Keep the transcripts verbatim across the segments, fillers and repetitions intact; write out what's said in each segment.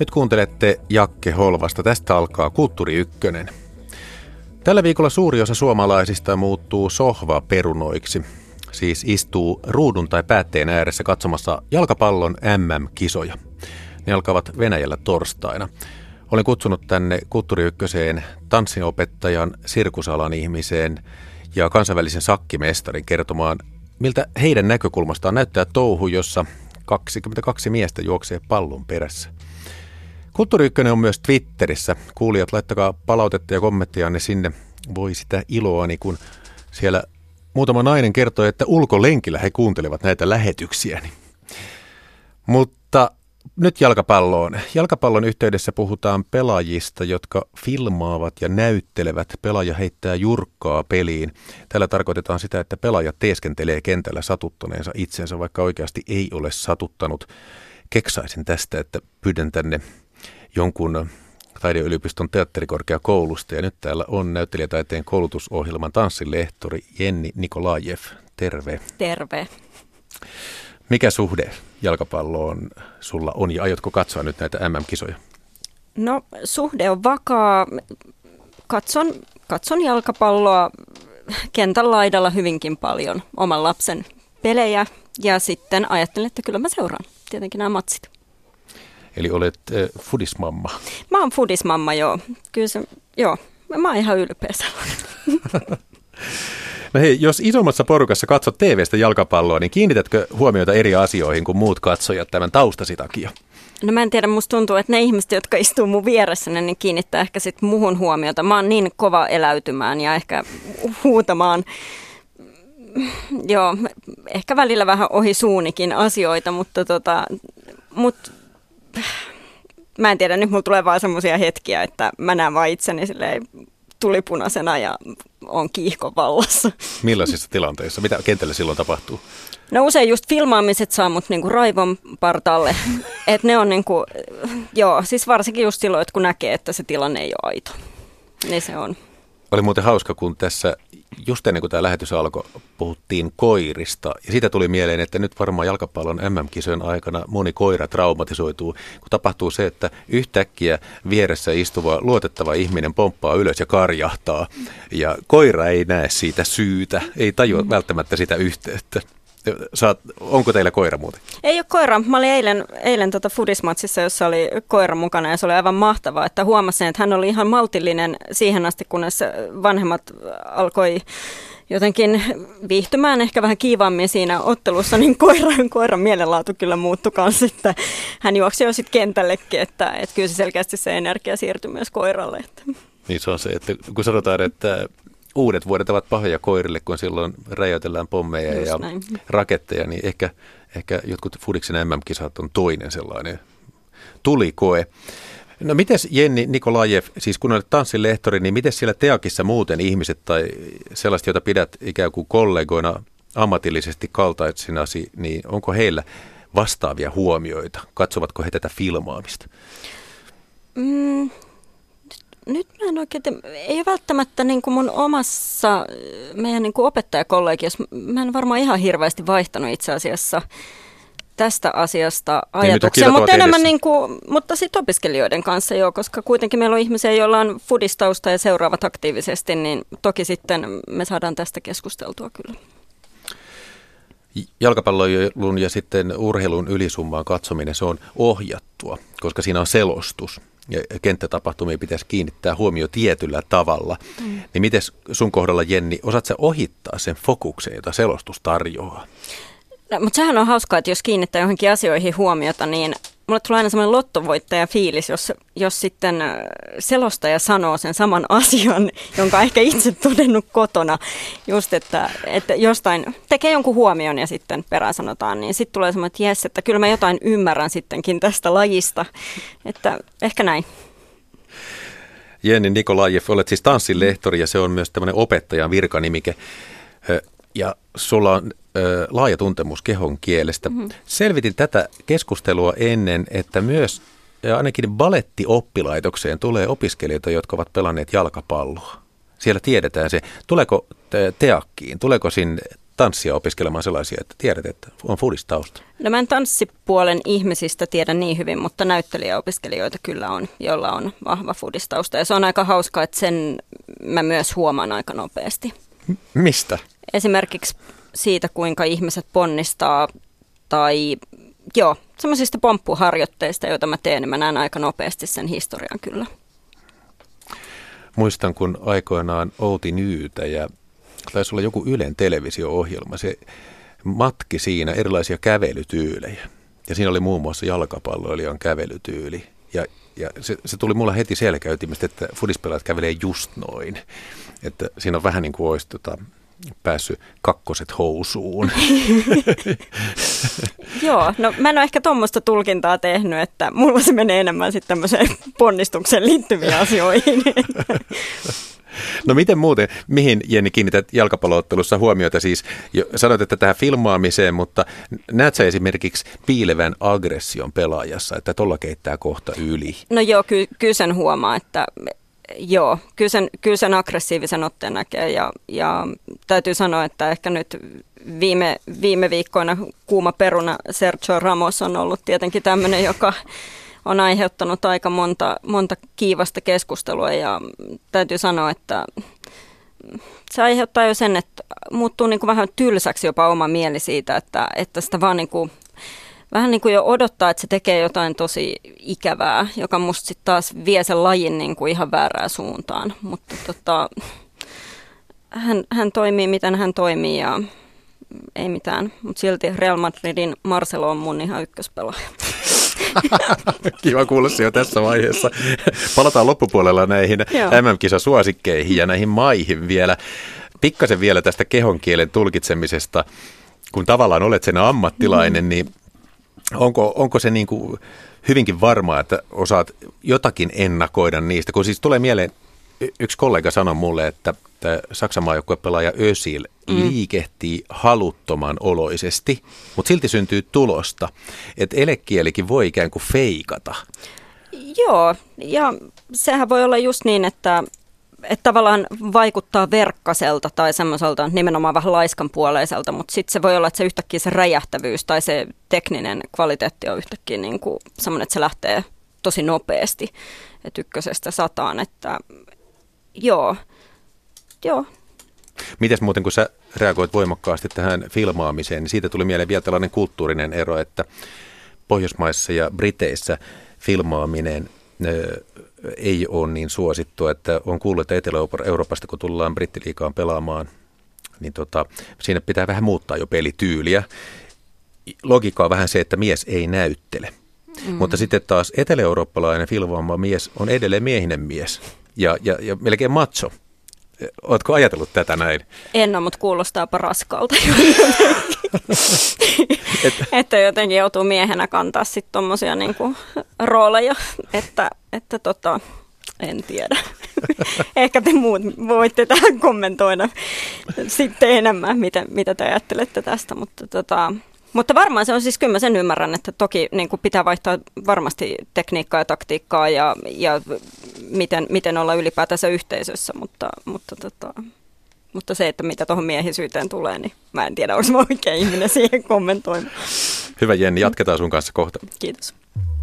Nyt kuuntelette Jakke Holvasta. Tästä alkaa Kulttuuri Ykkönen. Tällä viikolla suuri osa suomalaisista muuttuu sohvaperunoiksi. Siis istuu ruudun tai päätteen ääressä katsomassa jalkapallon äm äm-kisoja. Ne alkavat Venäjällä torstaina. Olen kutsunut tänne Kulttuuri Ykköseen tanssinopettajan, sirkusalan ihmiseen ja kansainvälisen sakkimestarin kertomaan, miltä heidän näkökulmastaan näyttää touhu, jossa kaksikymmentäkaksi miestä juoksee pallon perässä. Kulttuuri Ykkönen on myös Twitterissä. Kuulijat, laittakaa palautetta ja kommenttianne sinne. Voi sitä iloani, kun siellä muutama nainen kertoi, että ulkolenkillä he kuuntelevat näitä lähetyksiäni. Mutta nyt jalkapalloon. Jalkapallon yhteydessä puhutaan pelaajista, jotka filmaavat ja näyttelevät. Pelaaja heittää jurkkaa peliin. Tällä tarkoitetaan sitä, että pelaaja teeskentelee kentällä satuttaneensa itsensä, vaikka oikeasti ei ole satuttanut. Keksaisin tästä, että pyydän tänne jonkun taideyliopiston teatterikorkeakoulusta. Ja nyt täällä on näyttelijätaiteen koulutusohjelman tanssilehtori Jenni Nikolajev. Terve. Terve. Mikä suhde jalkapalloon sulla on ja aiotko katsoa nyt näitä äm äm-kisoja? No suhde on vakaa. Katson, katson jalkapalloa kentän laidalla hyvinkin paljon, oman lapsen pelejä, ja sitten ajattelen, että kyllä mä seuraan tietenkin nämä matsit. Eli olet äh, fudismamma. Mä oon fudismamma, joo. Kyllä se, joo. Mä oon ihan ylpeä sellainen. No hei, jos isommassa porukassa katsot T V:stä jalkapalloa, niin kiinnitätkö huomiota eri asioihin kuin muut katsojat tämän taustasi takia? No mä en tiedä, musta tuntuu, että ne ihmiset, jotka istuu mun vieressä, niin kiinnittää ehkä sitten muhun huomiota. Mä oon niin kova eläytymään ja ehkä huutamaan, joo, ehkä välillä vähän ohi suunikin asioita, mutta tota, mut, mä en tiedä, nyt mulla tulee vaan semmoisia hetkiä, että mä näen vaan itseni silleen tulipunaisena ja on kiihkon vallassa. Millaisissa tilanteissa? Mitä kentällä silloin tapahtuu? No usein just filmaamiset saa mut niinku raivon partaalle. Et ne on niinku, joo, siis varsinkin just silloin, että kun näkee, että se tilanne ei ole aito. Niin se on. Oli muuten hauska, kun tässä just ennen kuin tämä lähetys alkoi, puhuttiin koirista. Ja siitä tuli mieleen, että nyt varmaan jalkapallon äm äm-kisojen aikana moni koira traumatisoituu, kun tapahtuu se, että yhtäkkiä vieressä istuva luotettava ihminen pomppaa ylös ja karjahtaa. Ja koira ei näe siitä syytä, ei tajua välttämättä sitä yhteyttä. Saat, onko teillä koira muuten? Ei ole koira. Mä olin eilen, eilen tota Fudismatsissa, jossa oli koira mukana, ja se oli aivan mahtavaa, että huomasin, että hän oli ihan maltillinen siihen asti, kunnes vanhemmat alkoi jotenkin viihtymään ehkä vähän kiivaammin siinä ottelussa, niin koiran, koiran mielenlaatu kyllä muuttui kanssa, että hän juoksi jo sitten kentällekin, että, että kyllä se selkeästi se energia siirtyi myös koiralle. Että. Niin se on se, että kun sanotaan, että uudet vuodet ovat pahoja koirille, kun silloin räjäytellään pommeja just ja näin. Raketteja, niin ehkä, ehkä jotkut Fudiksen äm äm-kisat on toinen sellainen tulikoe. No mites Jenni Nikolajev, siis kun olet tanssilehtori, niin miten siellä Teakissa muuten ihmiset tai sellaiset, joita pidät ikään kuin kollegoina ammatillisesti kaltaisinasi, niin onko heillä vastaavia huomioita? Katsovatko he tätä filmaamista? Mm. Nyt mä en oikein, ei ole välttämättä niin kuin mun omassa meidän niin kuin opettajakollegiossa, mä en varmaan ihan hirveästi vaihtanut itse asiassa tästä asiasta ajatuksia, mutta enemmän niin kuin, mutta sitten opiskelijoiden kanssa jo, koska kuitenkin meillä on ihmisiä, joilla on fudistausta ja seuraavat aktiivisesti, niin toki sitten me saadaan tästä keskusteltua kyllä. Jalkapallon ja sitten urheilun ylisummaan katsominen, se on ohjattua, koska siinä on selostus. Ja kenttätapahtumia pitäisi kiinnittää huomio tietyllä tavalla. Mm. Niin miten sun kohdalla, Jenni, osaat sä ohittaa sen fokuksen, jota selostus tarjoaa? No, mutta sehän on hauskaa, että jos kiinnittää johonkin asioihin huomiota, niin mulle tulee aina semmoinen lottovoittaja fiilis, jos, jos sitten selostaja sanoo sen saman asian, jonka on ehkä itse todennut kotona. Just, että, että jostain tekee jonkun huomion ja sitten perään sanotaan, niin sitten tulee semmoinen, että jes, että kyllä mä jotain ymmärrän sittenkin tästä lajista. Että ehkä näin. Jenni Nikolajev, olet siis tanssilehtori ja se on myös tämmöinen opettajan virkanimike. Ja sulla on ö, laaja tuntemus kehon kielestä. Mm-hmm. Selvitin tätä keskustelua ennen, että myös ja ainakin balettioppilaitokseen tulee opiskelijoita, jotka ovat pelanneet jalkapalloa. Siellä tiedetään se, tuleeko teakkiin, tuleeko sinne tanssia opiskelemaan sellaisia, että tiedät, että on foodistausta? No mä en tanssipuolen ihmisistä tiedä niin hyvin, mutta näyttelijäopiskelijoita kyllä on, joilla on vahva foodistausta. Ja se on aika hauskaa, että sen mä myös huomaan aika nopeasti. Mistä? Esimerkiksi siitä, kuinka ihmiset ponnistaa tai joo, semmoisista pomppuharjoitteista, joita mä teen, niin mä näen aika nopeasti sen historian kyllä. Muistan, kun aikoinaan Outi Nyytäjä, taisi olla joku Ylen televisio-ohjelma, se matki siinä erilaisia kävelytyylejä. Ja siinä oli muun muassa jalkapalloilijan kävelytyyli. Ja, ja se, se tuli mulla heti selkäytimistä, että fudispelaajat kävelee just noin. Että siinä on vähän niin kuin olisi tota, päässyt kakkoset housuun. Joo, no mä en ole ehkä tuommoista tulkintaa tehnyt, että mulla se menee enemmän sitten tämmöiseen ponnistukseen liittyviin asioihin. No miten muuten, mihin Jenni kiinnität jalkapalloottelussa huomiota? Siis jo, sanoit, että tähän filmaamiseen, mutta näet sä esimerkiksi piilevän aggression pelaajassa, että tuolla keittää kohta yli? No joo, ky- kyllä sen huomaa, että joo, kyllä sen, kyllä sen aggressiivisen otteen näkee ja, ja täytyy sanoa, että ehkä nyt viime, viime viikkoina kuuma peruna Sergio Ramos on ollut tietenkin tämmöinen, joka on aiheuttanut aika monta, monta kiivasta keskustelua ja täytyy sanoa, että se aiheuttaa jo sen, että muuttuu niin kuin vähän tylsäksi jopa oma mieli siitä, että, että sitä vaan niin kuin, vähän niin kuin jo odottaa, että se tekee jotain tosi ikävää, joka musta sitten taas vie sen lajin niin kuin ihan väärään suuntaan, mutta tota, hän, hän toimii miten hän toimii ja ei mitään, mutta silti Real Madridin Marcelo on mun ihan ykköspelaaja. Kiva kuulla se jo tässä vaiheessa. Palataan loppupuolella näihin M M-kisasuosikkeihin ja näihin maihin vielä. Pikkasen vielä tästä kehonkielen tulkitsemisesta. Kun tavallaan olet sen ammattilainen, niin onko, onko se niin kuin hyvinkin varmaa, että osaat jotakin ennakoida niistä? Kun siis tulee mieleen, yksi kollega sanoi mulle, että Saksan maajoukkuepelaaja Özil mm. liikehtii haluttoman oloisesti, mutta silti syntyy tulosta. Että elekielikin voi ikään kuin feikata. Joo, ja sehän voi olla just niin, että, että tavallaan vaikuttaa verkkaselta tai semmoiselta nimenomaan vähän laiskanpuoleiselta, mutta sitten se voi olla, että se yhtäkkiä se räjähtävyys tai se tekninen kvaliteetti on yhtäkkiä niin kuin semmoinen, että se lähtee tosi nopeasti, että ykkösestä sataan, että joo. Joo. Mites muuten, kun sä reagoit voimakkaasti tähän filmaamiseen, niin siitä tuli mieleen vielä tällainen kulttuurinen ero, että Pohjoismaissa ja Briteissä filmaaminen ö, ei ole niin suosittua, että on kuullut, että Etelä-Euroopasta, kun tullaan brittiliigaan pelaamaan, niin tota, siinä pitää vähän muuttaa jo pelityyliä. Logiikka on vähän se, että mies ei näyttele, mm. mutta sitten taas etelä-eurooppalainen filmaama mies on edelleen miehinen mies ja, ja, ja melkein macho. Oletko ajatellut tätä näin? En ole, mutta kuulostaapa raskalta. että, että jotenkin joutuu miehenä kantaa sitten tommosia niinku rooleja, että, että tota, en tiedä. Ehkä te muut voitte tähän kommentoida sitten enemmän, mitä, mitä te ajattelette tästä, mutta tota... Mutta varmaan se on siis, kyllä mä sen ymmärrän, että toki niin kuin pitää vaihtaa varmasti tekniikkaa ja taktiikkaa ja, ja miten, miten olla ylipäätänsä yhteisössä, mutta, mutta, tota, mutta se, että mitä tuohon miehisyyteen tulee, niin mä en tiedä, onko mä oikein ihminen siihen kommentoimaan. Hyvä Jenni, jatketaan sun kanssa kohta. Kiitos.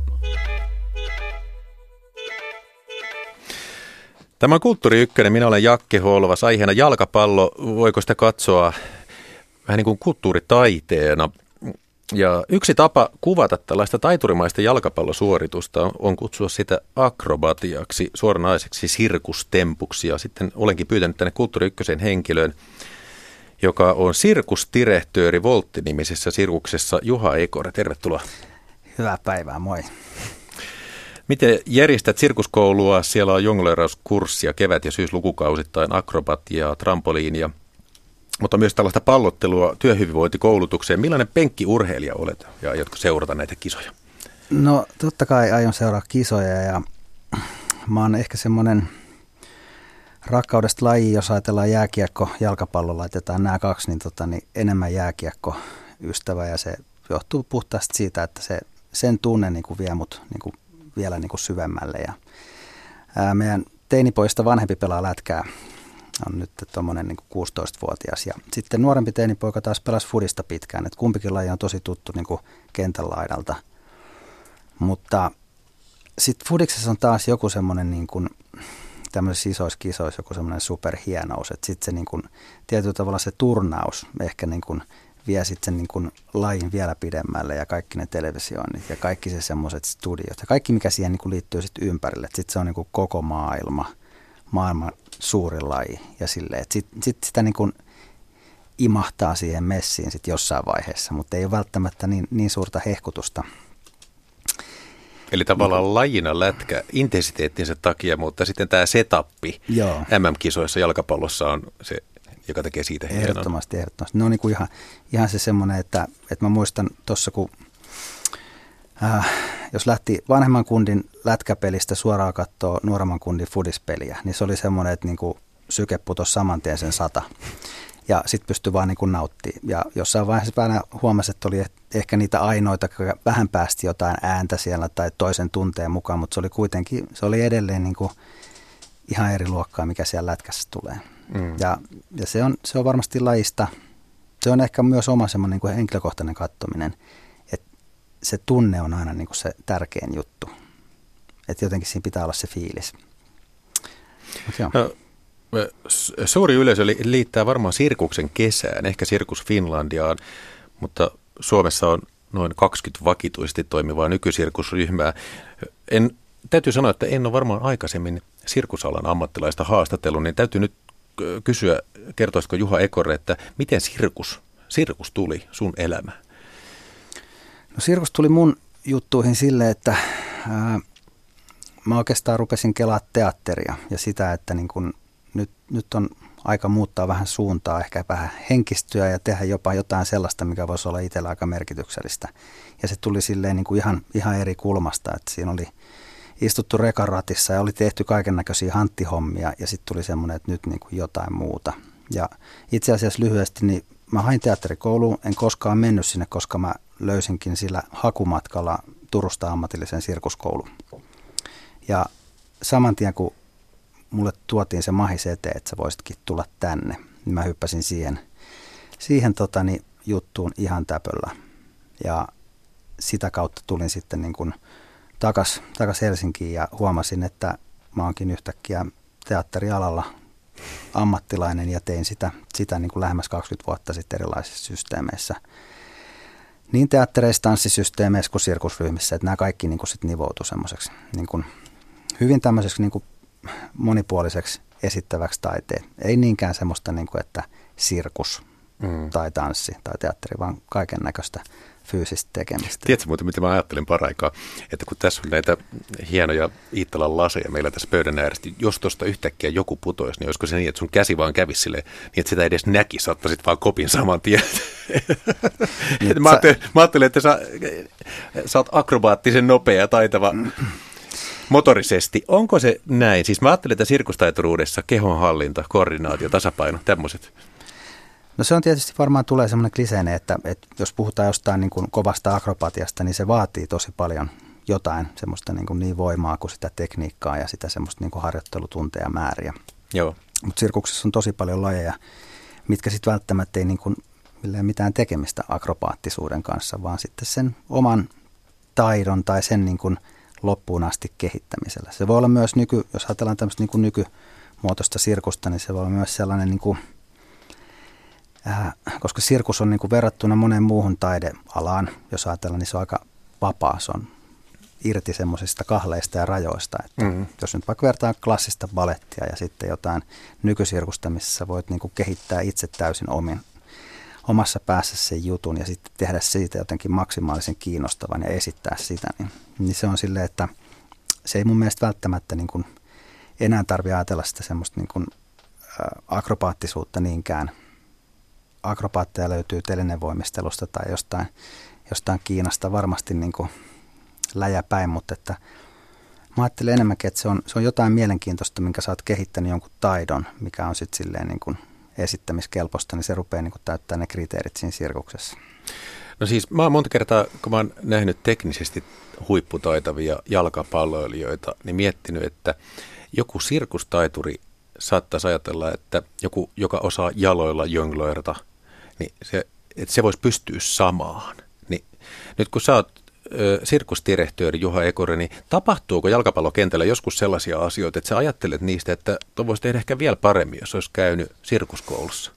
Tämä on Kulttuuri Ykkönen, minä olen Jakke Holvas, aiheena jalkapallo, voiko sitä katsoa vähän niin kuin kulttuuritaiteena. Ja yksi tapa kuvata tällaista taiturimaista jalkapallosuoritusta on kutsua sitä akrobatiaksi, suoranaiseksi sirkustempuksi. Ja sitten olenkin pyytänyt tänne Kulttuuri Ykkösen henkilöön, joka on sirkustirehtööri Voltti-nimisessä sirkuksessa, Juha Ekore. Tervetuloa. Hyvää päivää, moi. Miten järjestät sirkuskoulua? Siellä on jongleerauskurssia kevät- ja syyslukukausittain, akrobatiaa, trampoliinia. Mutta myös tällaista pallottelua työhyvinvointikoulutukseen. Millainen penkkiurheilija olet ja aiotko seurata näitä kisoja? No totta kai aion seurata kisoja ja mä oon ehkä semmoinen rakkaudesta laji, jos ajatellaan jääkiekko, jalkapallo, laitetaan nämä kaksi, niin, tota, niin enemmän jääkiekko ystävä ja se johtuu puhtaasti siitä, että se, sen tunne niin kuin vie mut niin kuin vielä niin kuin syvemmälle. Ja, ää, meidän teinipoista vanhempi pelaa lätkää on nyt tuommoinen niin kuin kuusitoistavuotias. Ja sitten nuorempi teinipoika taas pelasi fudista pitkään, että kumpikin laji on tosi tuttu niin kuin kentän laidalta. Mutta sitten fudiksessa on taas joku semmoinen niin kuin tämmöisissä isoissa kisoissa joku semmoinen superhienous, että sitten se niin kuin, tietyllä tavalla se turnaus ehkä niin kuin vie sitten sen niin kuin lajin vielä pidemmälle ja kaikki ne televisioinnit ja kaikki se semmoiset studiot ja kaikki mikä siihen niin kuin liittyy sitten ympärille, että sitten se on niin kuin koko maailma, maailman suurin laji ja silleen, että sitten sit sitä niin kuin imahtaa siihen messiin sitten jossain vaiheessa, mutta ei ole välttämättä niin, niin suurta hehkutusta. Eli tavallaan niin, lajina lätkä intensiteettinsä takia, mutta sitten tämä setappi joo. M M-kisoissa jalkapallossa on se, joka tekee siitä hienon. Ehdottomasti, ehdottomasti. Ne on niin kuin ihan, ihan se semmoinen, että, että mä muistan tuossa, kun äh, jos lähti vanhemman kundin lätkäpelistä suoraan katsoa nuoremman kundin fudispeliä, niin se oli semmoinen, että niin kuin syke putosi saman tien sen sata. Ja sitten pystyi vaan niin kuin nauttimaan. Ja jossain vaiheessa vähän huomasi, että oli ehkä niitä ainoita, vähän päästi jotain ääntä siellä tai toisen tunteen mukaan, mutta se oli kuitenkin, se oli edelleen niin kuin ihan eri luokkaa, mikä siellä lätkässä tulee. Mm. Ja, ja se, on, se on varmasti lajista, se on ehkä myös oma semmoinen niin kuin henkilökohtainen katsominen, että se tunne on aina niin kuin se tärkein juttu. Että jotenkin siinä pitää olla se fiilis. Mut joo. No. Suuri yleisö liittää varmaan sirkuksen kesään, ehkä Sirkus Finlandiaan, mutta Suomessa on noin kaksikymmentä vakituisesti toimivaa nykysirkusryhmää. En, täytyy sanoa, että en ole varmaan aikaisemmin sirkusalan ammattilaista haastatellut, niin täytyy nyt kysyä, kertoisiko Juha Ekorre, että miten sirkus, sirkus tuli sun elämään? No sirkus tuli mun juttuihin silleen, että ää, mä oikeastaan rupesin kelaa teatteria ja sitä, että niin kun Nyt, nyt on aika muuttaa vähän suuntaa, ehkä vähän henkistyä ja tehdä jopa jotain sellaista, mikä voisi olla itsellä aika merkityksellistä. Ja se tuli silleen niin kuin ihan, ihan eri kulmasta, että siinä oli istuttu rekan ratissa ja oli tehty kaiken näköisiä hanttihommia ja sitten tuli semmoinen, että nyt niin kuin jotain muuta. Ja itse asiassa lyhyesti, niin mä hain teatterikouluun, en koskaan mennyt sinne, koska mä löysinkin sillä hakumatkalla Turusta ammatillisen sirkuskoulun. Ja saman tien kun mulle tuotiin se mahis eteen, että sä voisitkin tulla tänne. Niin mä hyppäsin siihen, siihen totani, juttuun ihan täpöllä. Ja sitä kautta tulin sitten niin kuin takas, takas Helsinkiin ja huomasin, että mä oonkin yhtäkkiä teatterialalla ammattilainen ja tein sitä, sitä niin kuin lähemmäs kaksikymmentä vuotta sitten erilaisissa systeemeissä. Niin teattereissa, tanssisysteemeissä kuin sirkusryhmissä, että nämä kaikki niin kuin sit nivoutuu semmoiseksi niin kuin hyvin tämmöiseksi niin kuin monipuoliseksi esittäväksi taiteen. Ei niinkään semmoista, niin kuin, että sirkus mm. tai tanssi tai teatteri, vaan kaiken näköistä fyysistä tekemistä. Tiedätkö muuten, mitä mä ajattelin paraikaa, että kun tässä on näitä hienoja Iittalan laseja meillä tässä pöydän ääressä, jos tuosta yhtäkkiä joku putoisi, niin olisiko se niin, että sun käsi vaan kävisi silleen, niin että sitä edes näki, saattaisit vaan kopin saman tien. Niin, mä, ajattelin, mä ajattelin, että sä, sä oot akrobaattisen nopea ja taitava motorisesti. Onko se näin? Siis mä ajattelin, että sirkustaituruudessa kehonhallinta, koordinaatio, tasapaino, tämmöiset. No se on tietysti varmaan tulee semmoinen kliseinen, että, että jos puhutaan jostain niin kuin kovasta akrobatiasta, niin se vaatii tosi paljon jotain semmoista niin, kuin niin voimaa kuin sitä tekniikkaa ja sitä semmoista niin kuin harjoittelutunteja ja määriä. Joo. Mutta sirkuksessa on tosi paljon lajeja, mitkä sitten välttämättä ei niin kuin mitään tekemistä akrobaattisuuden kanssa, vaan sitten sen oman taidon tai sen niin kuin loppuun asti kehittämisellä. Se voi olla myös nyky, jos ajatellaan tämmöistä niin kuin nykymuotoista sirkusta, niin se voi olla myös sellainen, niin kuin, äh, koska sirkus on niin kuin verrattuna moneen muuhun taidealaan, jos ajatellaan, niin se on aika vapaa, se on irti semmoisista kahleista ja rajoista. Että mm-hmm. Jos nyt vaikka vertaa klassista balettia ja sitten jotain nykysirkusta, missä voit niin kuin kehittää itse täysin omin, omassa päässä sen jutun ja sitten tehdä siitä jotenkin maksimaalisen kiinnostavan ja esittää sitä, niin, niin se on silleen, että se ei mun mielestä välttämättä niin kuin enää tarvitse ajatella sitä semmoista niin kuin akrobaattisuutta niinkään. Akrobaatteja löytyy telinevoimistelusta tai jostain, jostain Kiinasta varmasti niin kuin läjäpäin, mutta että mä ajattelen enemmänkin, että se on, se on jotain mielenkiintoista, minkä sä oot kehittänyt jonkun taidon, mikä on sitten silleen niin kuin esittämiskelpoista, niin se rupeaa niin kuin täyttää ne kriteerit siinä sirkuksessa. No siis mä oon monta kertaa, kun mä oon nähnyt teknisesti huipputaitavia jalkapalloilijoita, niin miettinyt, että joku sirkustaituri saattaisi ajatella, että joku, joka osaa jaloilla jongloerata, niin se, että se voisi pystyä samaan. Niin, nyt kun sä oot ö, sirkusdirektööri Juha Ekore, niin tapahtuuko jalkapallokentällä joskus sellaisia asioita, että sä ajattelet niistä, että tuo voisi tehdä ehkä vielä paremmin, jos olisi käynyt sirkuskoulussa?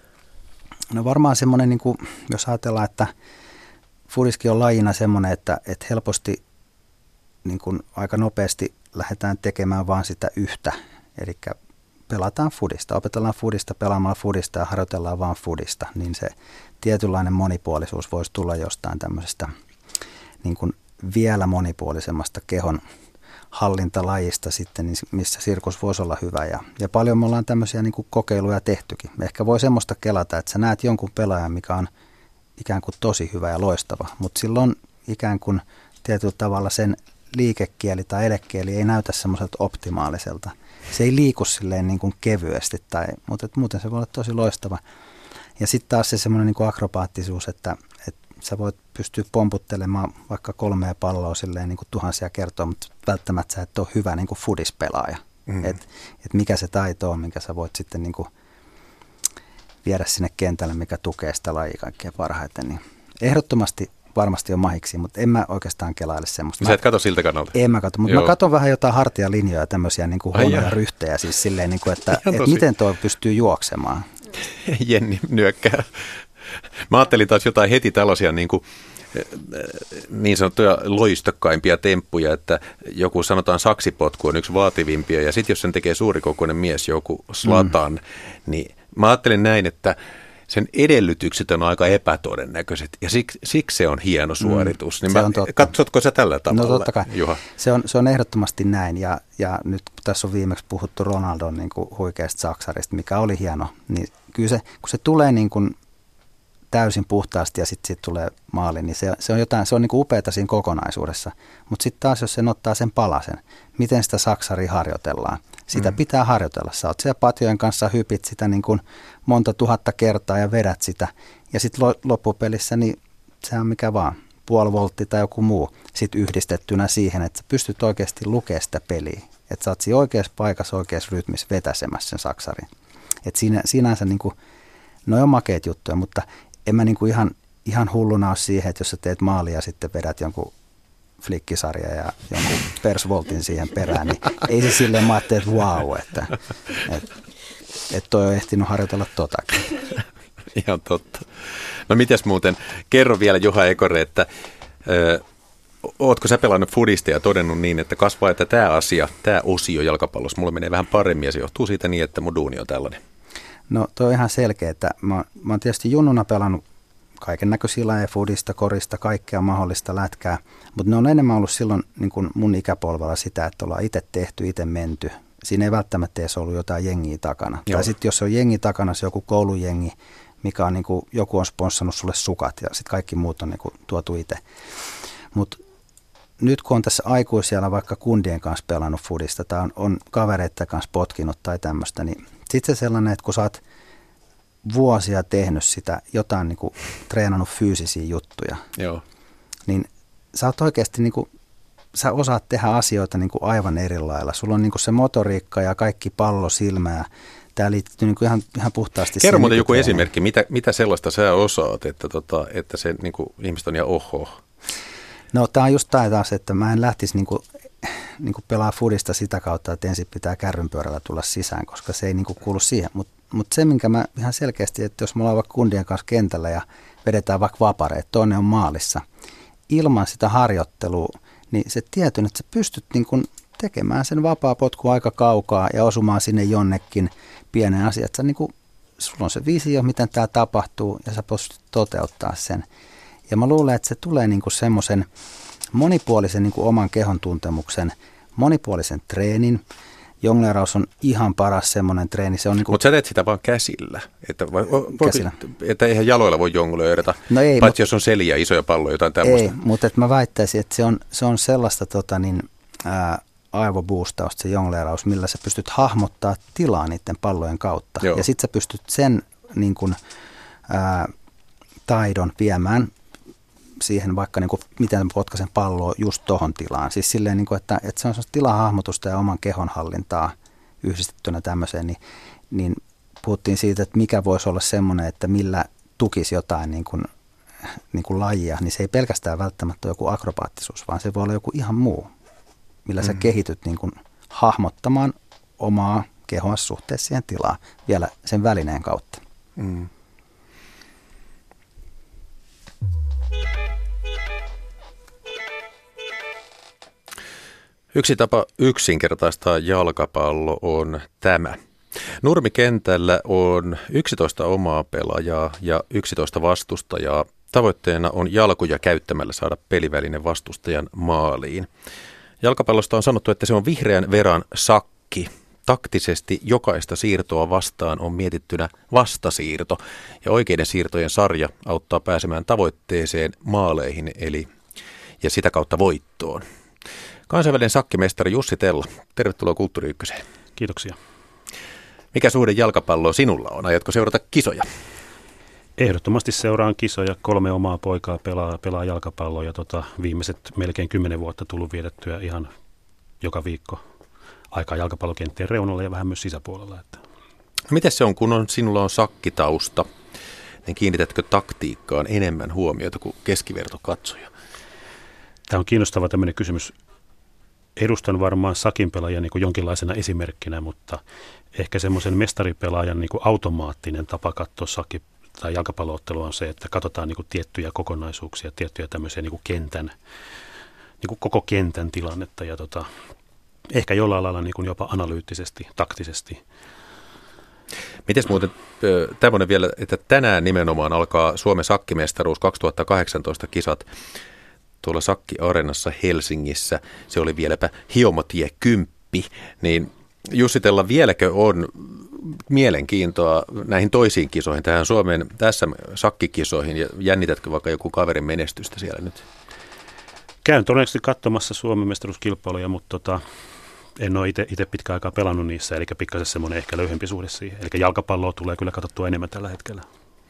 No varmaan semmoinen, niin kuin, jos ajatellaan, että fudiskin on lajina semmoinen, että, että helposti niin kuin aika nopeasti lähdetään tekemään vaan sitä yhtä, eli pelataan fudista, opetellaan fudista, pelaamalla fudista ja harjoitellaan vaan fudista, niin se tietynlainen monipuolisuus voisi tulla jostain tämmöisestä niin kuin vielä monipuolisemmasta kehon hallintalajista sitten, missä sirkus voisi olla hyvä. Ja, ja paljon me ollaan tämmöisiä niin kuin kokeiluja tehtykin. Ehkä voi semmoista kelata, että sä näet jonkun pelaajan, mikä on ikään kuin tosi hyvä ja loistava, mutta silloin ikään kuin tietyllä tavalla sen liikekieli tai elekieli ei näytä semmoiselta optimaaliselta. Se ei liiku silleen niin kuin kevyesti, tai, mutta muuten se voi olla tosi loistava. Ja sitten taas se semmoinen niin kuin akrobaattisuus, että, että sä voit pystyä pomputtelemaan vaikka kolmea palloa silleen niin kuin tuhansia kertoa, mutta välttämättä sä et ole hyvä niin kuin fudispelaaja. Mm. Että et mikä se taito on, minkä sä voit sitten niin kuin viedä sinne kentälle, mikä tukee sitä lajia kaikkein parhaiten. Niin ehdottomasti varmasti on mahiksi, mutta en mä oikeastaan kelaile semmoista. Sä et katso siltä kannalta? En mä katso, mutta Joo. mä katson vähän jotain hartialinjoja, tämmöisiä niin kuin huonoja ryhtejä, siis silleen, niin kuin, että, että miten tuo pystyy juoksemaan. Jenni nyökkää. Mä ajattelin taas jotain heti tällaisia niin kuin niin sanottuja loistokkaimpia temppuja, että joku sanotaan saksipotku on yksi vaativimpia ja sitten jos sen tekee suurikokoinen mies, joku Zlatan, mm. niin mä ajattelin näin, että sen edellytykset on aika epätodennäköiset ja siksi, siksi se on hieno suoritus. Mm, niin mä, katsotko sä tällä tavalla, No totta kai. Juha? Se on, se on ehdottomasti näin ja, ja nyt tässä on viimeksi puhuttu Ronaldon niin kuin huikeasta saksarista, mikä oli hieno, niin kyllä se, kun se tulee niin kuin täysin puhtaasti ja sitten sit tulee maali, niin se, se on jotain, se on niin kuin upeata siinä kokonaisuudessa. Mutta sitten taas, jos sen ottaa sen palasen, miten sitä saksaria harjoitellaan, sitä mm. pitää harjoitella. Sä oot siellä patjojen kanssa, hypit sitä niin kuin monta tuhatta kertaa ja vedät sitä. Ja sitten loppupelissä, niin se on mikä vaan, puoli voltti tai joku muu, sitten yhdistettynä siihen, että sä pystyt oikeasti lukemaan sitä peliä. Että sä oot siinä oikeassa paikassa, oikeassa rytmissä vetäsemässä sen saksarin. Että siinä, siinänsä niin kuin, no on makeat juttuja, mutta en mä niinku ihan, ihan hulluna ole siihen, että jos sä teet maalia ja sitten vedät jonkun flikkisarja ja jonkun persvoltin siihen perään, niin ei se silleen mä ajattelin, että vau, että et, et toi on ehtinyt harjoitella totakin. Ihan totta. No mitäs muuten, kerro vielä Juha Ekore, että ö, ootko sä pelannut fudista ja todennut niin, että kasvaa, että tämä asia, tämä osio jalkapallossa, mulla menee vähän paremmin ja se johtuu siitä niin, että mun duuni on tällainen. No toi on ihan selkeä, että mä, mä oon tietysti junnuna pelannut kaiken näköisiä lajeja, fudista, korista, kaikkea mahdollista lätkää, mutta ne on enemmän ollut silloin niin kuin mun ikäpolvella sitä, että ollaan itse tehty, itse menty. Siinä ei välttämättä edes ollut jotain jengiä takana. Joo. Tai sitten jos on jengi takana, se joku koulujengi, mikä on niin kuin, joku on sponssannut sulle sukat ja sitten kaikki muut on niin kuin tuotu itse. Mutta nyt kun on tässä aikuisella vaikka kundien kanssa pelannut fudista tai on, on kavereiden kanssa potkinut tai tämmöistä, niin sitten se sellainen, että kun sä oot vuosia tehnyt sitä, jotain niin kuin treenannut fyysisiä juttuja, Joo. niin sä oot oikeasti, niin kuin, sä osaat tehdä asioita niin kuin aivan eri lailla. Sulla on niin kuin se motoriikka ja kaikki pallo silmä ja tämä liittyy niin kuin ihan, ihan puhtaasti. Kerro muuten joku esimerkki, mitä, mitä sellaista sä osaat, että, tota, että se niin kuin, ihmiset on ja oho. No tämä on just tämä taas, että mä en lähtisi niin kuin, niin kuin pelaa fudista sitä kautta, että ensin pitää kärrynpyörällä tulla sisään, koska se ei niin kuin kuulu siihen. Mutta mut se, minkä mä ihan selkeästi, että jos me ollaan vaikka kundien kanssa kentällä ja vedetään vaikka vapareet, toinen on maalissa, ilman sitä harjoittelua, niin se tietyn, että sä pystyt niin kuin tekemään sen vapaa potku aika kaukaa ja osumaan sinne jonnekin pienen asian. Että sä niin kuin, sulla on se visio, miten tämä tapahtuu ja sä pystyt toteuttaa sen. Ja mä luulen, että se tulee niin kuin semmoisen monipuolisen niin kuin oman kehon tuntemuksen, monipuolisen treenin. Jongleraus on ihan paras semmoinen treeni. Se on niin kuin mutta sä teet sitä vaan käsillä. Että, vai, käsillä. Että eihän jaloilla voi jongleerata, no ei, paitsi jos on seliä, isoja palloja, jotain tämmöistä. Ei, mutta että mä väittäisin, että se on, se on sellaista tota, niin, ää, aivoboostausta se jongleraus, millä sä pystyt hahmottaa tilaa niiden pallojen kautta. Joo. Ja sit sä pystyt sen niin kuin, ää, taidon viemään siihen vaikka, niin kuin, miten potkaisen palloa just tohon tilaan. Siis silleen, niin kuin, että, että se on sellaista tilahahmotusta ja oman kehon hallintaa yhdistettynä tämmöiseen, niin, niin puhuttiin siitä, että mikä voisi olla semmoinen, että millä tukisi jotain niin kuin, niin kuin lajia, niin se ei pelkästään välttämättä ole joku akrobaattisuus, vaan se voi olla joku ihan muu, millä sä mm. kehityt niin kuin hahmottamaan omaa kehoa suhteessa siihen tilaan vielä sen välineen kautta. Mm. Yksi tapa yksinkertaistaa jalkapallo on tämä. Nurmikentällä on yksitoista omaa pelaajaa ja yksitoista vastustajaa. Tavoitteena on jalkoja käyttämällä saada peliväline vastustajan maaliin. Jalkapallosta on sanottu, että se on vihreän veran sakki. Taktisesti jokaista siirtoa vastaan on mietittynä vastasiirto ja oikeiden siirtojen sarja auttaa pääsemään tavoitteeseen, maaleihin eli ja sitä kautta voittoon. Kansainvälinen sakkimestari Jussi Tella, tervetuloa Kulttuuri Ykköseen. Kiitoksia. Mikä suhde jalkapalloa sinulla on? Aiotko seurata kisoja? Ehdottomasti seuraan kisoja. Kolme omaa poikaa pelaa, pelaa jalkapalloa ja tota, viimeiset melkein kymmenen vuotta tullut vietettyä ihan joka viikko aikaa jalkapallokenttien reunalla ja vähän myös sisäpuolella. Että. Miten se on, kun on, sinulla on sakkitausta, niin kiinnitätkö taktiikkaan enemmän huomiota kuin keskivertokatsoja? Tämä on kiinnostava tämmöinen kysymys. Edustan varmaan sakinpelaajia niin kuin jonkinlaisena esimerkkinä, mutta ehkä semmoisen mestaripelaajan niin kuin automaattinen tapa katsoa sakki- tai jalkapalloottelua on se, että katsotaan niin kuin tiettyjä kokonaisuuksia, tiettyjä tämmöisiä niin kuin kentän, niin kuin koko kentän tilannetta ja tota, ehkä jollain lailla niin kuin jopa analyyttisesti, taktisesti. Mites muuten tämmöinen vielä, että tänään nimenomaan alkaa Suomen sakkimestaruus kaksituhattakahdeksantoista kisat tuolla Sakki-areenassa Helsingissä. Se oli vieläpä Hiomotie kymppi, niin Jussi Tella, vieläkö on mielenkiintoa näihin toisiin kisoihin, tähän Suomen tässä sakkikisoihin, ja jännitätkö vaikka joku kaverin menestystä siellä nyt? Käyn todennäköisesti katsomassa Suomen mestaruuskilpailuja, mutta tota, en ole itse pitkään aikaa pelannut niissä, eli pikkasen semmoinen ehkä löyhempi suhde siihen. Eli jalkapalloa tulee kyllä katsottua enemmän tällä hetkellä.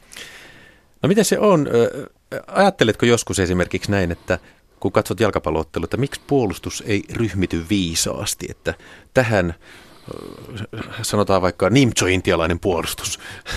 No miten se on? Ajatteletko joskus esimerkiksi näin, että kun katsot jalkapallo-ottelua, että miksi puolustus ei ryhmity viisaasti, että tähän sanotaan vaikka nimcho-intialainen puolustus?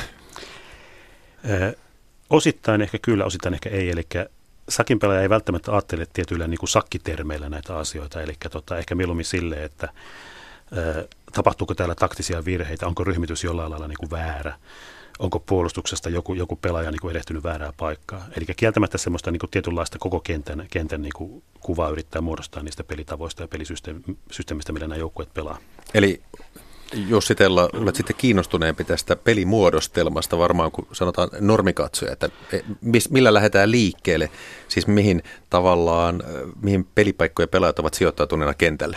Ö, osittain ehkä kyllä, osittain ehkä ei, eli sakinpelaaja ei välttämättä ajattele tietyillä niin kuin sakkitermeillä näitä asioita, eli tota, ehkä mieluummin silleen, että ö, tapahtuuko täällä taktisia virheitä, onko ryhmitys jollain lailla niin kuin väärä, onko puolustuksesta joku, joku pelaaja niin kuin erehtynyt väärää paikkaa. Eli kieltämättä semmoista niin kuin tietynlaista koko kentän, kentän niin kuin kuvaa yrittää muodostaa niistä pelitavoista ja pelisysteemistä, millä nämä joukkueet pelaa. Eli Jussi Tella, olet sitten kiinnostuneempi tästä pelimuodostelmasta varmaan, kun sanotaan normikatsoja, että millä lähdetään liikkeelle, siis mihin tavallaan, mihin pelipaikkoja pelaajat ovat sijoittautuneena kentälle?